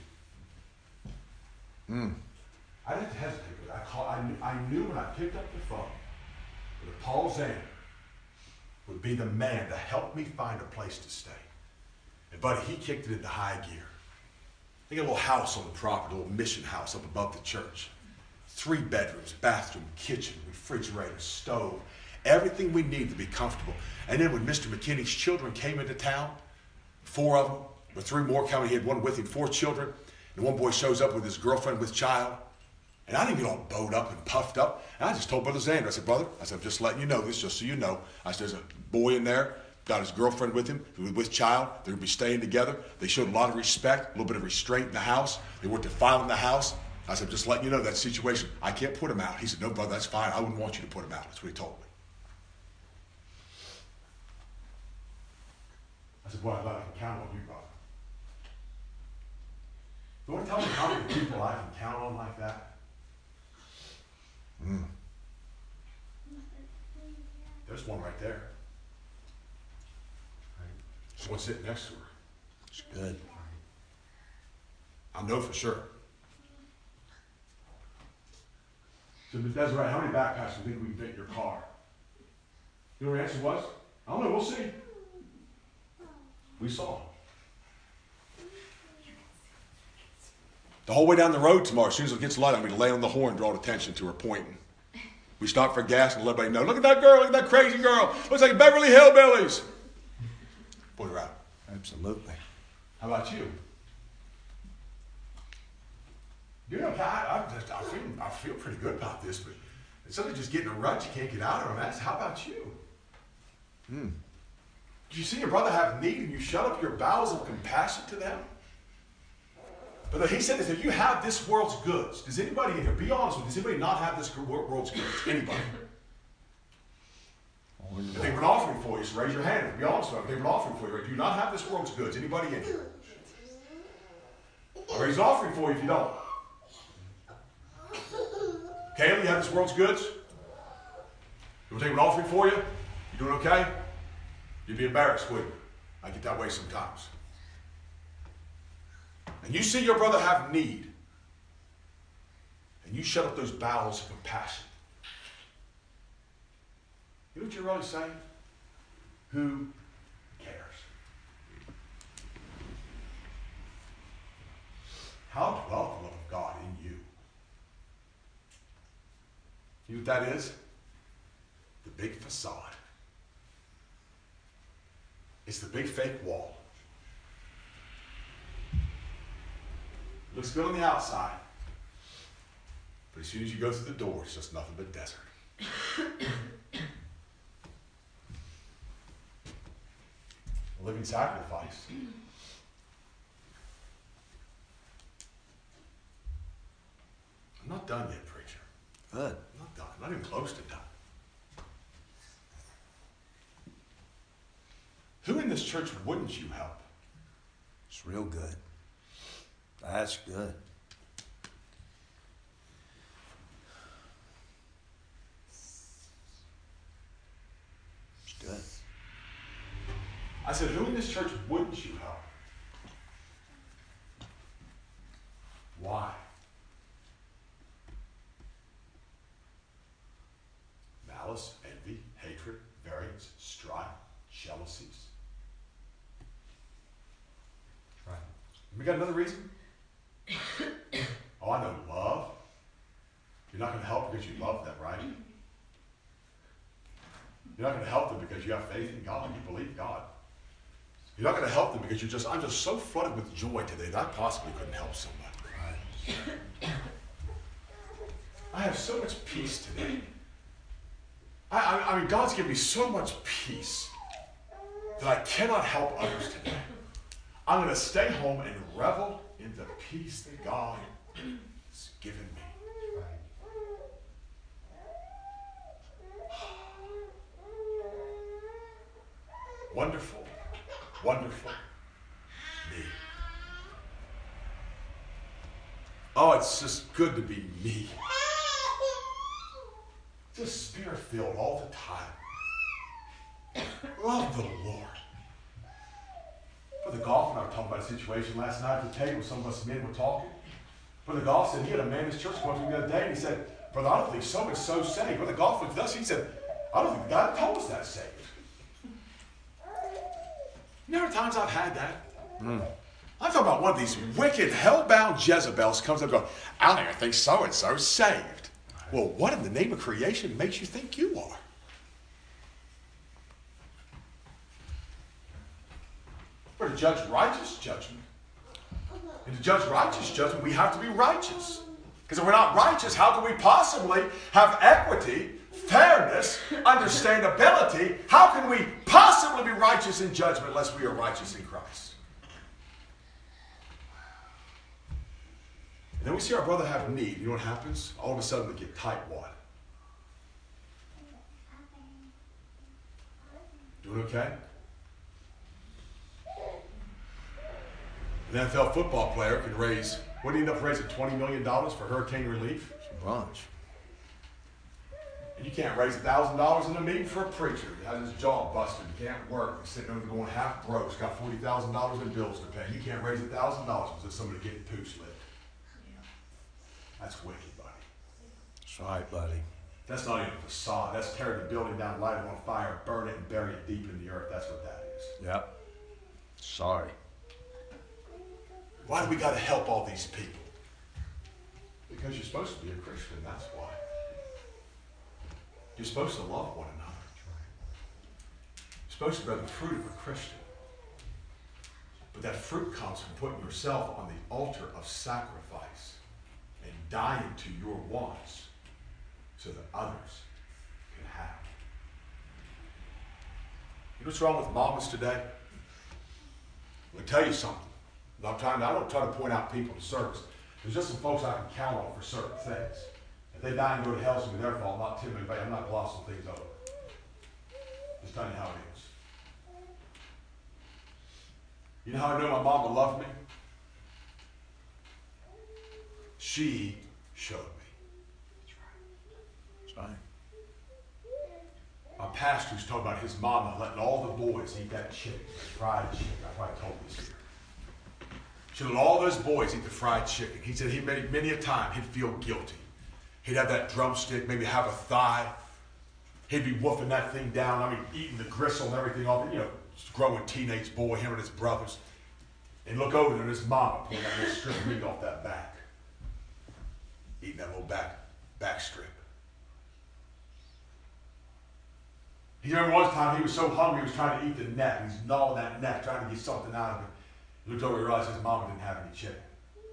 Mm. I didn't hesitate. But I, called, I, knew, I knew when I picked up the phone that Paul Zander would be the man to help me find a place to stay. And buddy, he kicked it into high gear. They got a little house on the property, a little mission house up above the church. Three bedrooms, bathroom, kitchen, refrigerator, stove. Everything we need to be comfortable. And then when Mister McKinney's children came into town, four of them, with three more coming, he had one with him, four children, and one boy shows up with his girlfriend with child. And I didn't get all bowed up and puffed up. And I just told Brother Zander, I said, brother, I said, I'm just letting you know this, just so you know. I said, there's a boy in there, got his girlfriend with him, with child. They're going to be staying together. They showed a lot of respect, a little bit of restraint in the house. They weren't defiling the house. I said, just letting you know that situation. I can't put him out. He said, no, brother, that's fine. I wouldn't want you to put him out. That's what he told me. I said, boy, I thought I could count on you, brother. You want to tell me how many people I can count on like that? Mm. There's one right there. There's one sitting next to her. It's good. I know for sure. So Miz Desiree, how many backpacks do you think we can fit in your car? You know what her answer was? I don't know, we'll see. We saw. The whole way down the road tomorrow, as soon as it gets light, I'm going to lay on the horn, draw attention to her pointing. We stop for gas and let everybody know, look at that girl, look at that crazy girl. Looks like Beverly Hillbillies. Put her out. Absolutely. How about you? You know, I, I, just, I, feel, I feel pretty good about this, but instead of just getting a rut you can't get out of, that's how about you? Hmm. Did you see your brother have need and you shut up your bowels of compassion to them? But he said, if you have this world's goods, does anybody in here, be honest with me, does anybody not have this world's goods? Anybody? for you, so raise your hand. Be honest with me. I'll take an offering for you. Do you not have this world's goods? Anybody in here? I'll raise an offering for you if you don't. Caleb, you have this world's goods? You want to take an offering for you? You doing okay? You'd be embarrassed, wouldn't you? I get that way sometimes. And you see your brother have need, and you shut up those bowels of compassion. You know what you're really saying? Who cares? How dwelleth the love of God in you? You know what that is? The big facade. It's the big fake wall. It looks good on the outside, but as soon as you go through the door, it's just nothing but desert. A living sacrifice. I'm not done yet, preacher. Good. I'm not done. I'm not even close to done. Who in this church wouldn't you help? It's real good. That's good. It's good. I said, who in this church wouldn't you help? Why? Malice, envy, hatred, variance, strife, jealousies. Right. We got another reason? Oh, I know, love. You're not going to help because you love them, right? You're not going to help them because you have faith in God and you believe God. You're not going to help them because you're just, I'm just so flooded with joy today that I possibly couldn't help somebody. Right? I have so much peace today. I, I, I mean, God's given me so much peace that I cannot help others today. I'm going to stay home and revel in the peace that God has given me. Wonderful, wonderful me. Oh, it's just good to be me. Just spirit-filled all the time. Love the Lord. Brother Goff and I were talking about a situation last night at the table. Some of us men were talking. Brother Goff said he had a man in his church going to him the other day, and he said, Brother, I don't think so and so saved. Brother Goff looked at us, he said, I don't think God told us that saved. You know how many times I've had that? Mm. I'm talking about one of these wicked, hell-bound Jezebels comes up and goes, I don't even think so-and-so saved. Well, what in the name of creation makes you think you are? We're to judge righteous judgment. And to judge righteous judgment, we have to be righteous. Because if we're not righteous, how can we possibly have equity, fairness, understandability? How can we possibly be righteous in judgment unless we are righteous in Christ? And then we see our brother have need. You know what happens? All of a sudden we get tightwad. Doing okay? An N F L football player can raise, what did he end up raising, twenty million dollars for hurricane relief? It's a bunch. And you can't raise one thousand dollars in a meeting for a preacher. He has his jaw busted. He can't work. He's sitting over going half broke. He's got forty thousand dollars in bills to pay. You can't raise one thousand dollars because somebody getting pooch licked. That's wicked, buddy. That's right, buddy. That's not even a facade. That's tearing the building down, light it on fire, burn it, and bury it deep in the earth. That's what that is. Yep. Sorry. Why do we got to help all these people? Because you're supposed to be a Christian, that's why. You're supposed to love one another. You're supposed to bear the fruit of a Christian. But that fruit comes from putting yourself on the altar of sacrifice and dying to your wants so that others can have. You know what's wrong with mamas today? I'm going to tell you something. I'm trying to, I don't try to point out people to service. There's just some folks I can count on for certain things. If they die and go to hell, it's going to be their fault, not Tim and Bay. I'm not glossing things over. Just telling you how it is. You know how I know my mama loved me? She showed me. That's right. My pastor's talking about his mama letting all the boys eat that chicken, fried chicken. I probably told this here. She let all those boys eat the fried chicken. He said he many, many a time he'd feel guilty. He'd have that drumstick, maybe have a thigh. He'd be woofing that thing down. I mean, eating the gristle and everything off it. You know, growing teenage boy, him and his brothers. And look over there, and his mama pulling that little strip of meat off that back. Eating that little back, back strip. He remember one time he was so hungry he was trying to eat the neck. He's gnawing that neck, trying to get something out of it. He looked over and realized his mama didn't have any chicken.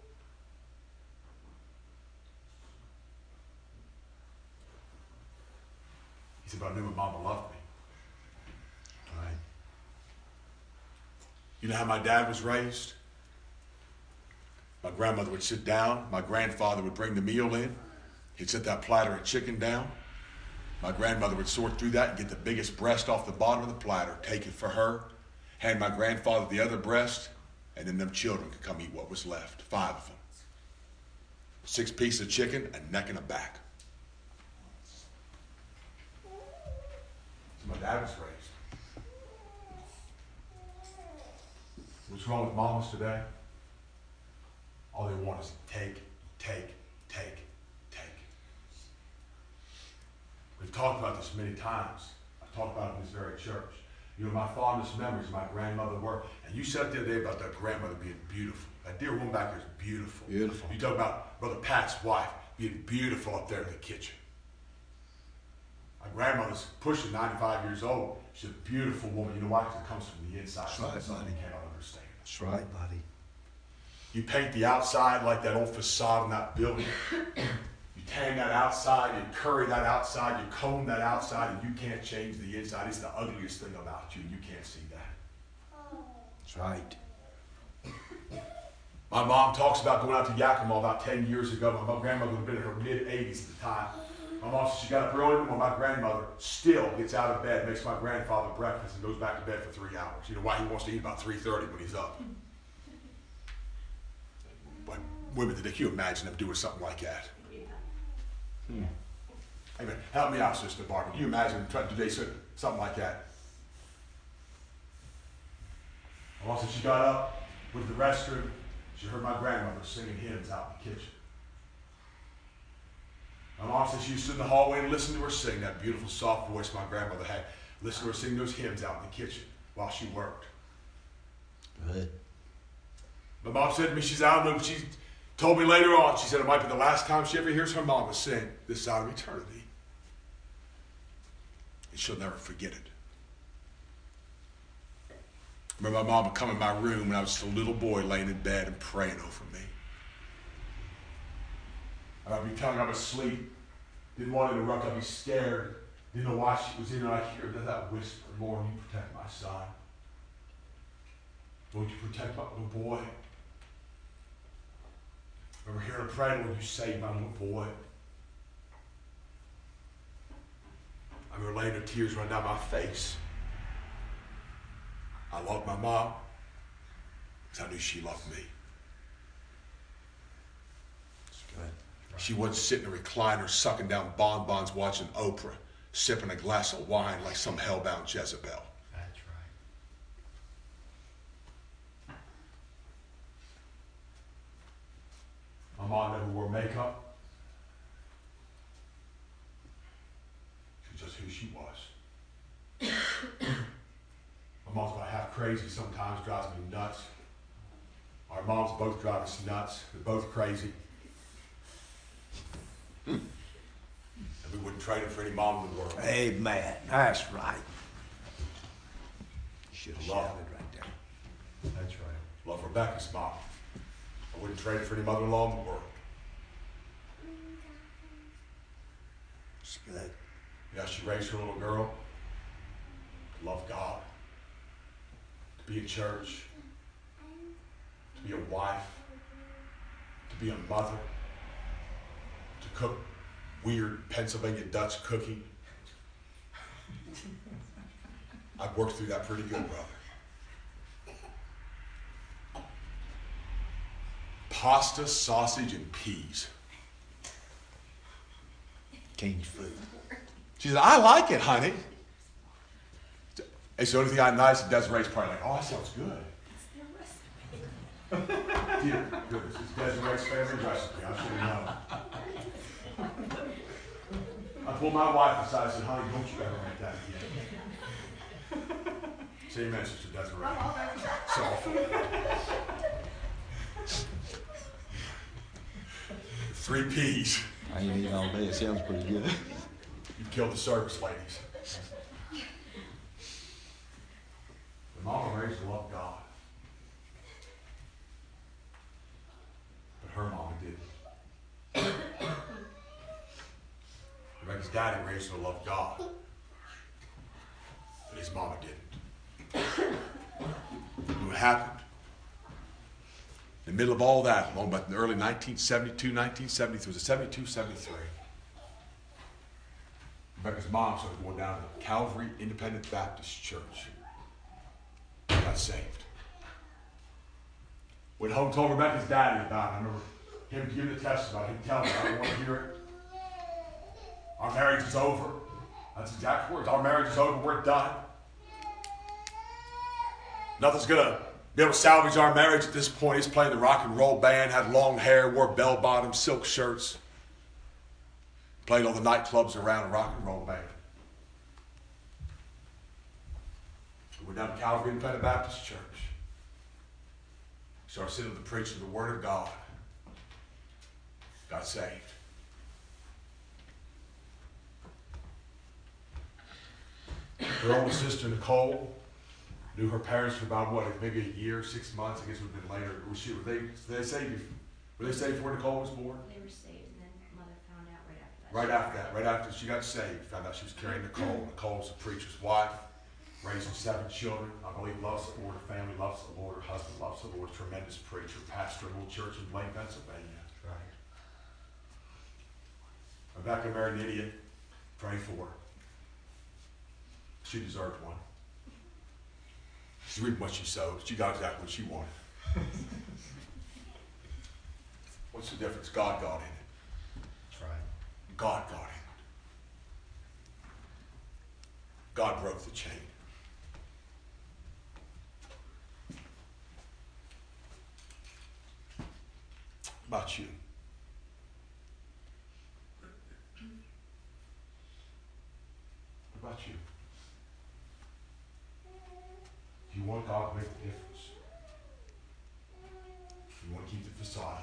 He said, but I knew my mama loved me. All right. You know how my dad was raised? My grandmother would sit down. My grandfather would bring the meal in. He'd set that platter of chicken down. My grandmother would sort through that and get the biggest breast off the bottom of the platter, take it for her, hand my grandfather the other breast, and then them children could come eat what was left, five of them. Six pieces of chicken, a neck and a back. So my dad was raised. What's wrong with mamas today? All they want is take, take, take, take. We've talked about this many times. I've talked about it in this very church. You know, my fondest memories of my grandmother were, and you said the other day about that grandmother being beautiful. That dear woman back there is beautiful. Beautiful. You talk about Brother Pat's wife being beautiful up there in the kitchen. My grandmother's pushing ninety-five years old. She's a beautiful woman. You know why? Because it comes from the inside. That's right, Something buddy. you cannot understand. That's right, buddy. You paint the outside like that old facade in that building. You tan that outside, you curry that outside, you comb that outside, and you can't change the inside. It's the ugliest thing about you. You can't see that. That's right. My mom talks about going out to Yakima about ten years ago. My grandmother would have been in her mid-eighties at the time. My mom said she got up early in the morning. My grandmother still gets out of bed, makes my grandfather breakfast, and goes back to bed for three hours. You know why? He wants to eat about three thirty when he's up. But women today, can you imagine them doing something like that? Hmm. Amen. Help me out, Sister Barbara. Can you imagine trying to do something like that? My mom said she got up, went to the restroom. She heard my grandmother singing hymns out in the kitchen. My mom said she used to sit in the hallway and listen to her sing, that beautiful soft voice my grandmother had. Listen to her sing those hymns out in the kitchen while she worked. Good. My mom said to me, she's out, but she told me later on, she said it might be the last time she ever hears her mama sing this side of eternity. And she'll never forget it. I remember my mom would come in my room when I was just a little boy laying in bed and praying over me. And I'd be telling her I was asleep, didn't want to interrupt, I'd be scared, didn't know why she was in there. I'd hear that whisper, Lord, you protect my son. Lord, you protect my little boy. I remember hearing her pray, Lord, you save my little boy. I remember laying her tears running down my face. I loved my mom because I knew she loved me. That's good. She wasn't sitting in a recliner sucking down bonbons watching Oprah, sipping a glass of wine like some hellbound Jezebel. That's right. My mom never wore makeup. She was just who she was. My mom's about half crazy sometimes, drives me nuts. Our moms both drive us nuts. They're both crazy. And we wouldn't trade them for any mom in the world. Amen. That's right. You should have Love. shouted right there. That's right. Love Rebecca's mom. I wouldn't trade it for any mother-in-law in the world. It's good. You know, she raised her little girl to love God, to be in church, to be a wife, to be a mother, to cook weird Pennsylvania Dutch cooking. I've worked through that pretty good, brother. pasta, sausage, and peas. King's food. She said, I like it, honey. It's the only thing I nice that Desiree's probably like, oh, that sounds good. Dear goodness, it's Desiree's favorite recipe. I should have known. I pulled my wife aside and said, honey, don't you ever make that again. Say amen, Sister Desiree. So, three peas. I ain't eating all day. It sounds pretty good. You killed the service ladies. The mama raised to love God. But her mama didn't. Rebecca's daddy raised her to love God. But his mama didn't. And what happened? In the middle of all that, along about the early nineteen seventy-two, nineteen seventy-three, it was a seventy-two, seventy-three. Rebecca's mom started going down to Calvary Independent Baptist Church. Got saved. Went home, told Rebecca's daddy about it. I remember him giving the testimony. Him telling me, I don't want to hear it. Our marriage is over. That's exact words. Our marriage is over. We're done. Nothing's going to be able to salvage our marriage at this point. He's playing the rock and roll band, had long hair, wore bell-bottom silk shirts. Played all the nightclubs around a rock and roll band. We're down to Calvary Independent Baptist Church. Started sitting with the preaching of the Word of God. Got saved. Her older sister, Nicole, knew her parents for about, what, maybe a year, six months. I guess it would have been later. Was she, were they, did they saved, were they saved before Nicole was born? They were saved, and then mother found out right after that. Right after that, right after she got saved, found out she was carrying Nicole. Nicole's a preacher's wife, raising seven children. I believe loves the Lord, her family loves the Lord, her husband loves the Lord, tremendous preacher, pastor of a little church in Blaine, Pennsylvania. Right. Rebecca married an idiot. Pray for her. She deserved one. She's reaping what she sowed. She got exactly what she wanted. What's the difference? God got in it. That's right. God got in it. God broke the chain. How about you? What about you? Do you want God to make a difference? You want to keep the facade?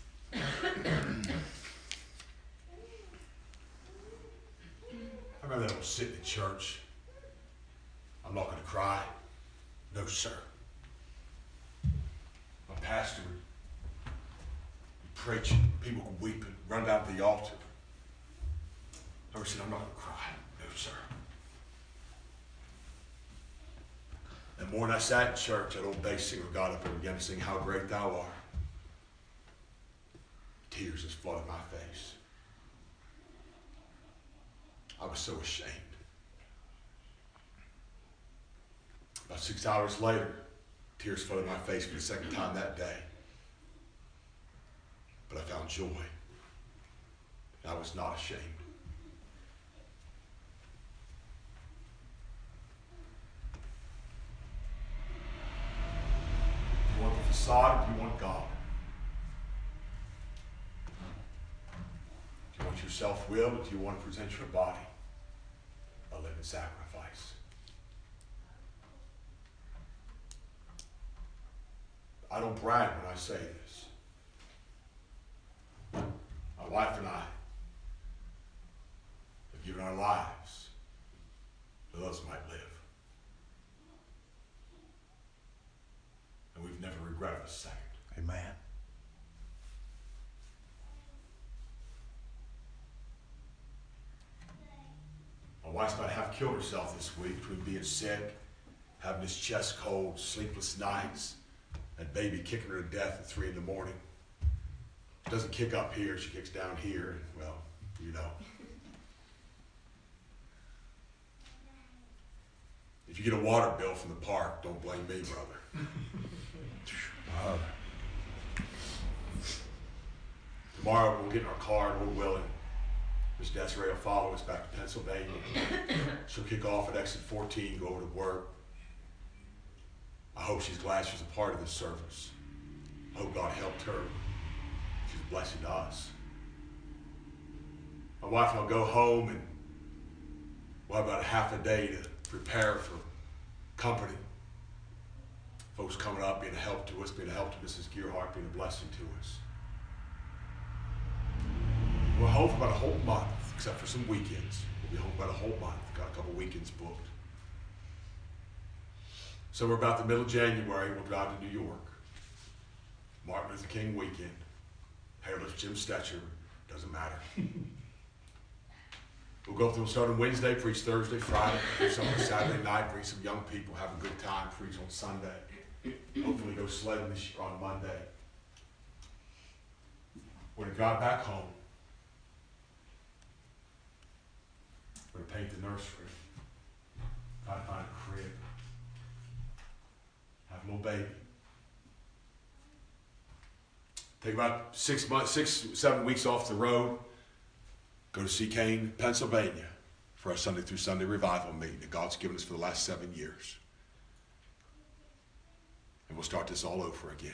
I remember that I was sitting in church. I'm not going to cry. No, sir. My pastor would be preaching, people were weeping, run down to the altar. I said, I'm not going to cry. No, sir. And more than I sat in church, that old bass singer got up and began to sing, How Great Thou Art. Tears just flooded my face. I was so ashamed. About six hours later, tears flooded my face for the second time that day. But I found joy. And I was not ashamed. Do you want the facade or do you want God? Do you want your self-will or do you want to present your body a living sacrifice? I don't brag when I say this. My wife and I have given our lives that others might live. And we've never regretted a second. Amen. My wife's about to have killed herself this week between being sick, having this chest cold, sleepless nights, and baby kicking her to death at three in the morning. She doesn't kick up here, she kicks down here, and well, you know. If you get a water bill from the park, don't blame me, brother. Oh. Tomorrow we'll get in our car, Lord willing. Miss Desiree will follow us back to Pennsylvania. She'll kick off at exit fourteen, go over to work. I hope she's glad she's a part of this service. I hope God helped her. She's a blessing to us. My wife and I'll go home and we'll have about a half a day to prepare for company. Folks coming up, being a help to us, being a help to Missus Gearhart, being a blessing to us. We're home for about a whole month, except for some weekends. We'll be home about a whole month. Got a couple weekends booked. So we're about the middle of January. We'll drive to New York. Martin Luther King weekend. Hairless Jim Stetcher. Doesn't matter. We'll go through, we'll start on Wednesday, preach Thursday, Friday, do something Saturday night, bring some young people, have a good time, preach on Sunday. Hopefully go sledding this year on Monday. We're going to drive back home. We're going to paint the nursery. Try to find a crib. Have a little baby. Take about six months, six, seven weeks off the road. Go to Seacane, Pennsylvania for our Sunday through Sunday revival meeting that God's given us for the last seven years. And we'll start this all over again.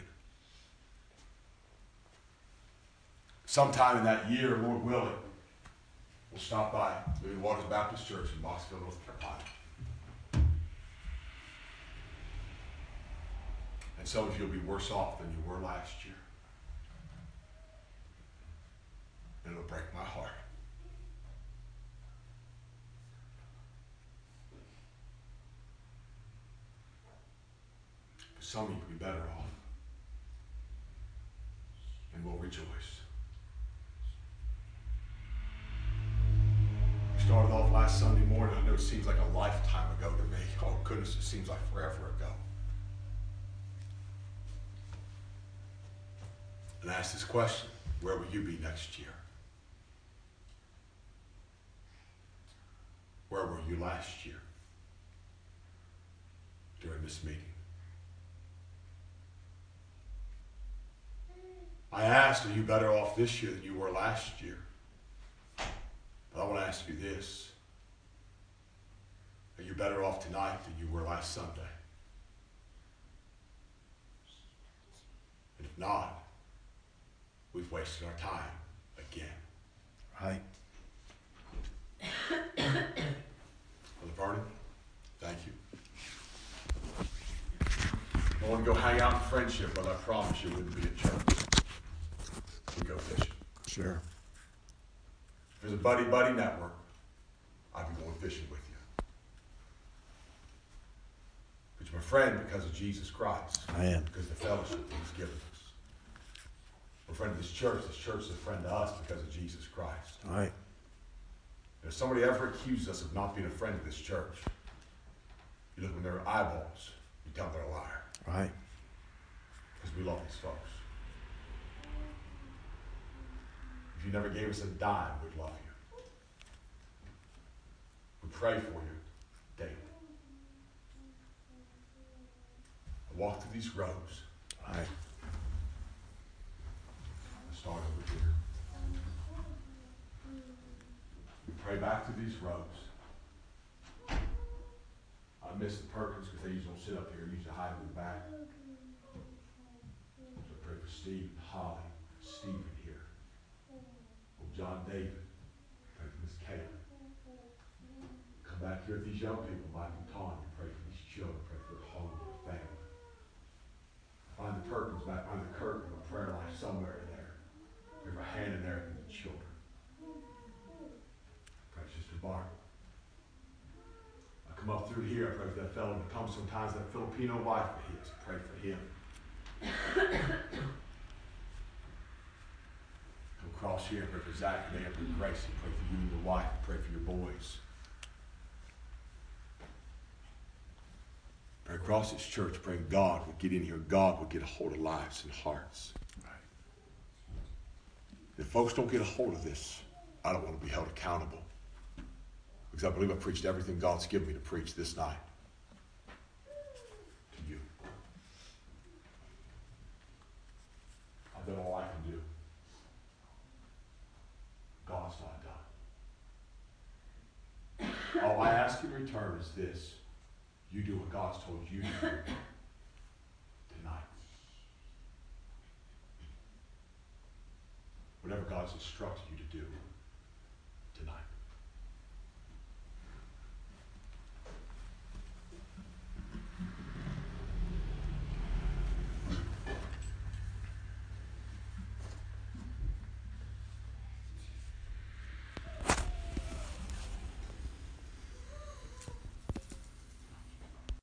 Sometime in that year, Lord willing, we'll stop by Living Waters Baptist Church in Boxville, North Carolina. And some of you will be worse off than you were last year. And it'll break my heart. But some of you will be better off. And we'll rejoice. We started off last Sunday morning. I know it seems like a lifetime ago to me. Oh goodness, it seems like forever ago. And I asked this question, where will you be next year? Where were you last year during this meeting? I asked, are you better off this year than you were last year? But I want to ask you this. Are you better off tonight than you were last Sunday? And if not, we've wasted our time again. Right. Brother Vernon, thank you. I want to go hang out in friendship, but I promise you it wouldn't be at church. We go fishing. Sure. If there's a buddy-buddy network, I'd be going fishing with you. But you're my friend because of Jesus Christ. I am. Because of the fellowship that He's given us. We're a friend of this church. This church is a friend to us because of Jesus Christ. All right. If somebody ever accuses us of not being a friend of this church, you look in their eyeballs, you tell them they're a liar. Right. Because we love these folks. If you never gave us a dime, we'd love you. We pray for you daily. I walk through these roads. Right. I start over here. We pray back through these roads. I miss the Perkins because they usually don't sit up here. They usually hide in the back. So I pray for Steve and Holly, Stephen here. Oh, John David. Pray for Miss Kayla. Come back here with these young people, Mike and Tanya. Pray for these children. Pray for their home, their family. Find the Perkins back behind the curtain of a prayer life somewhere in there. Pray for Hannah and Eric and the children. Pray for Sister Barbara. I come up through here. I pray for that fellow that comes sometimes, that Filipino wife of his. I pray for him. Come across here. I pray for Zach and Amber and Gracie. Pray for you and your wife. I pray for your boys. Pray across this church, praying God would get in here. God would get a hold of lives and hearts. Right. If folks don't get a hold of this, I don't want to be held accountable. Because I believe I preached everything God's given me to preach this night. To you. I've done all I can do. ask in return is this. You do what God's told you to do tonight. Whatever God's instructed you to do tonight.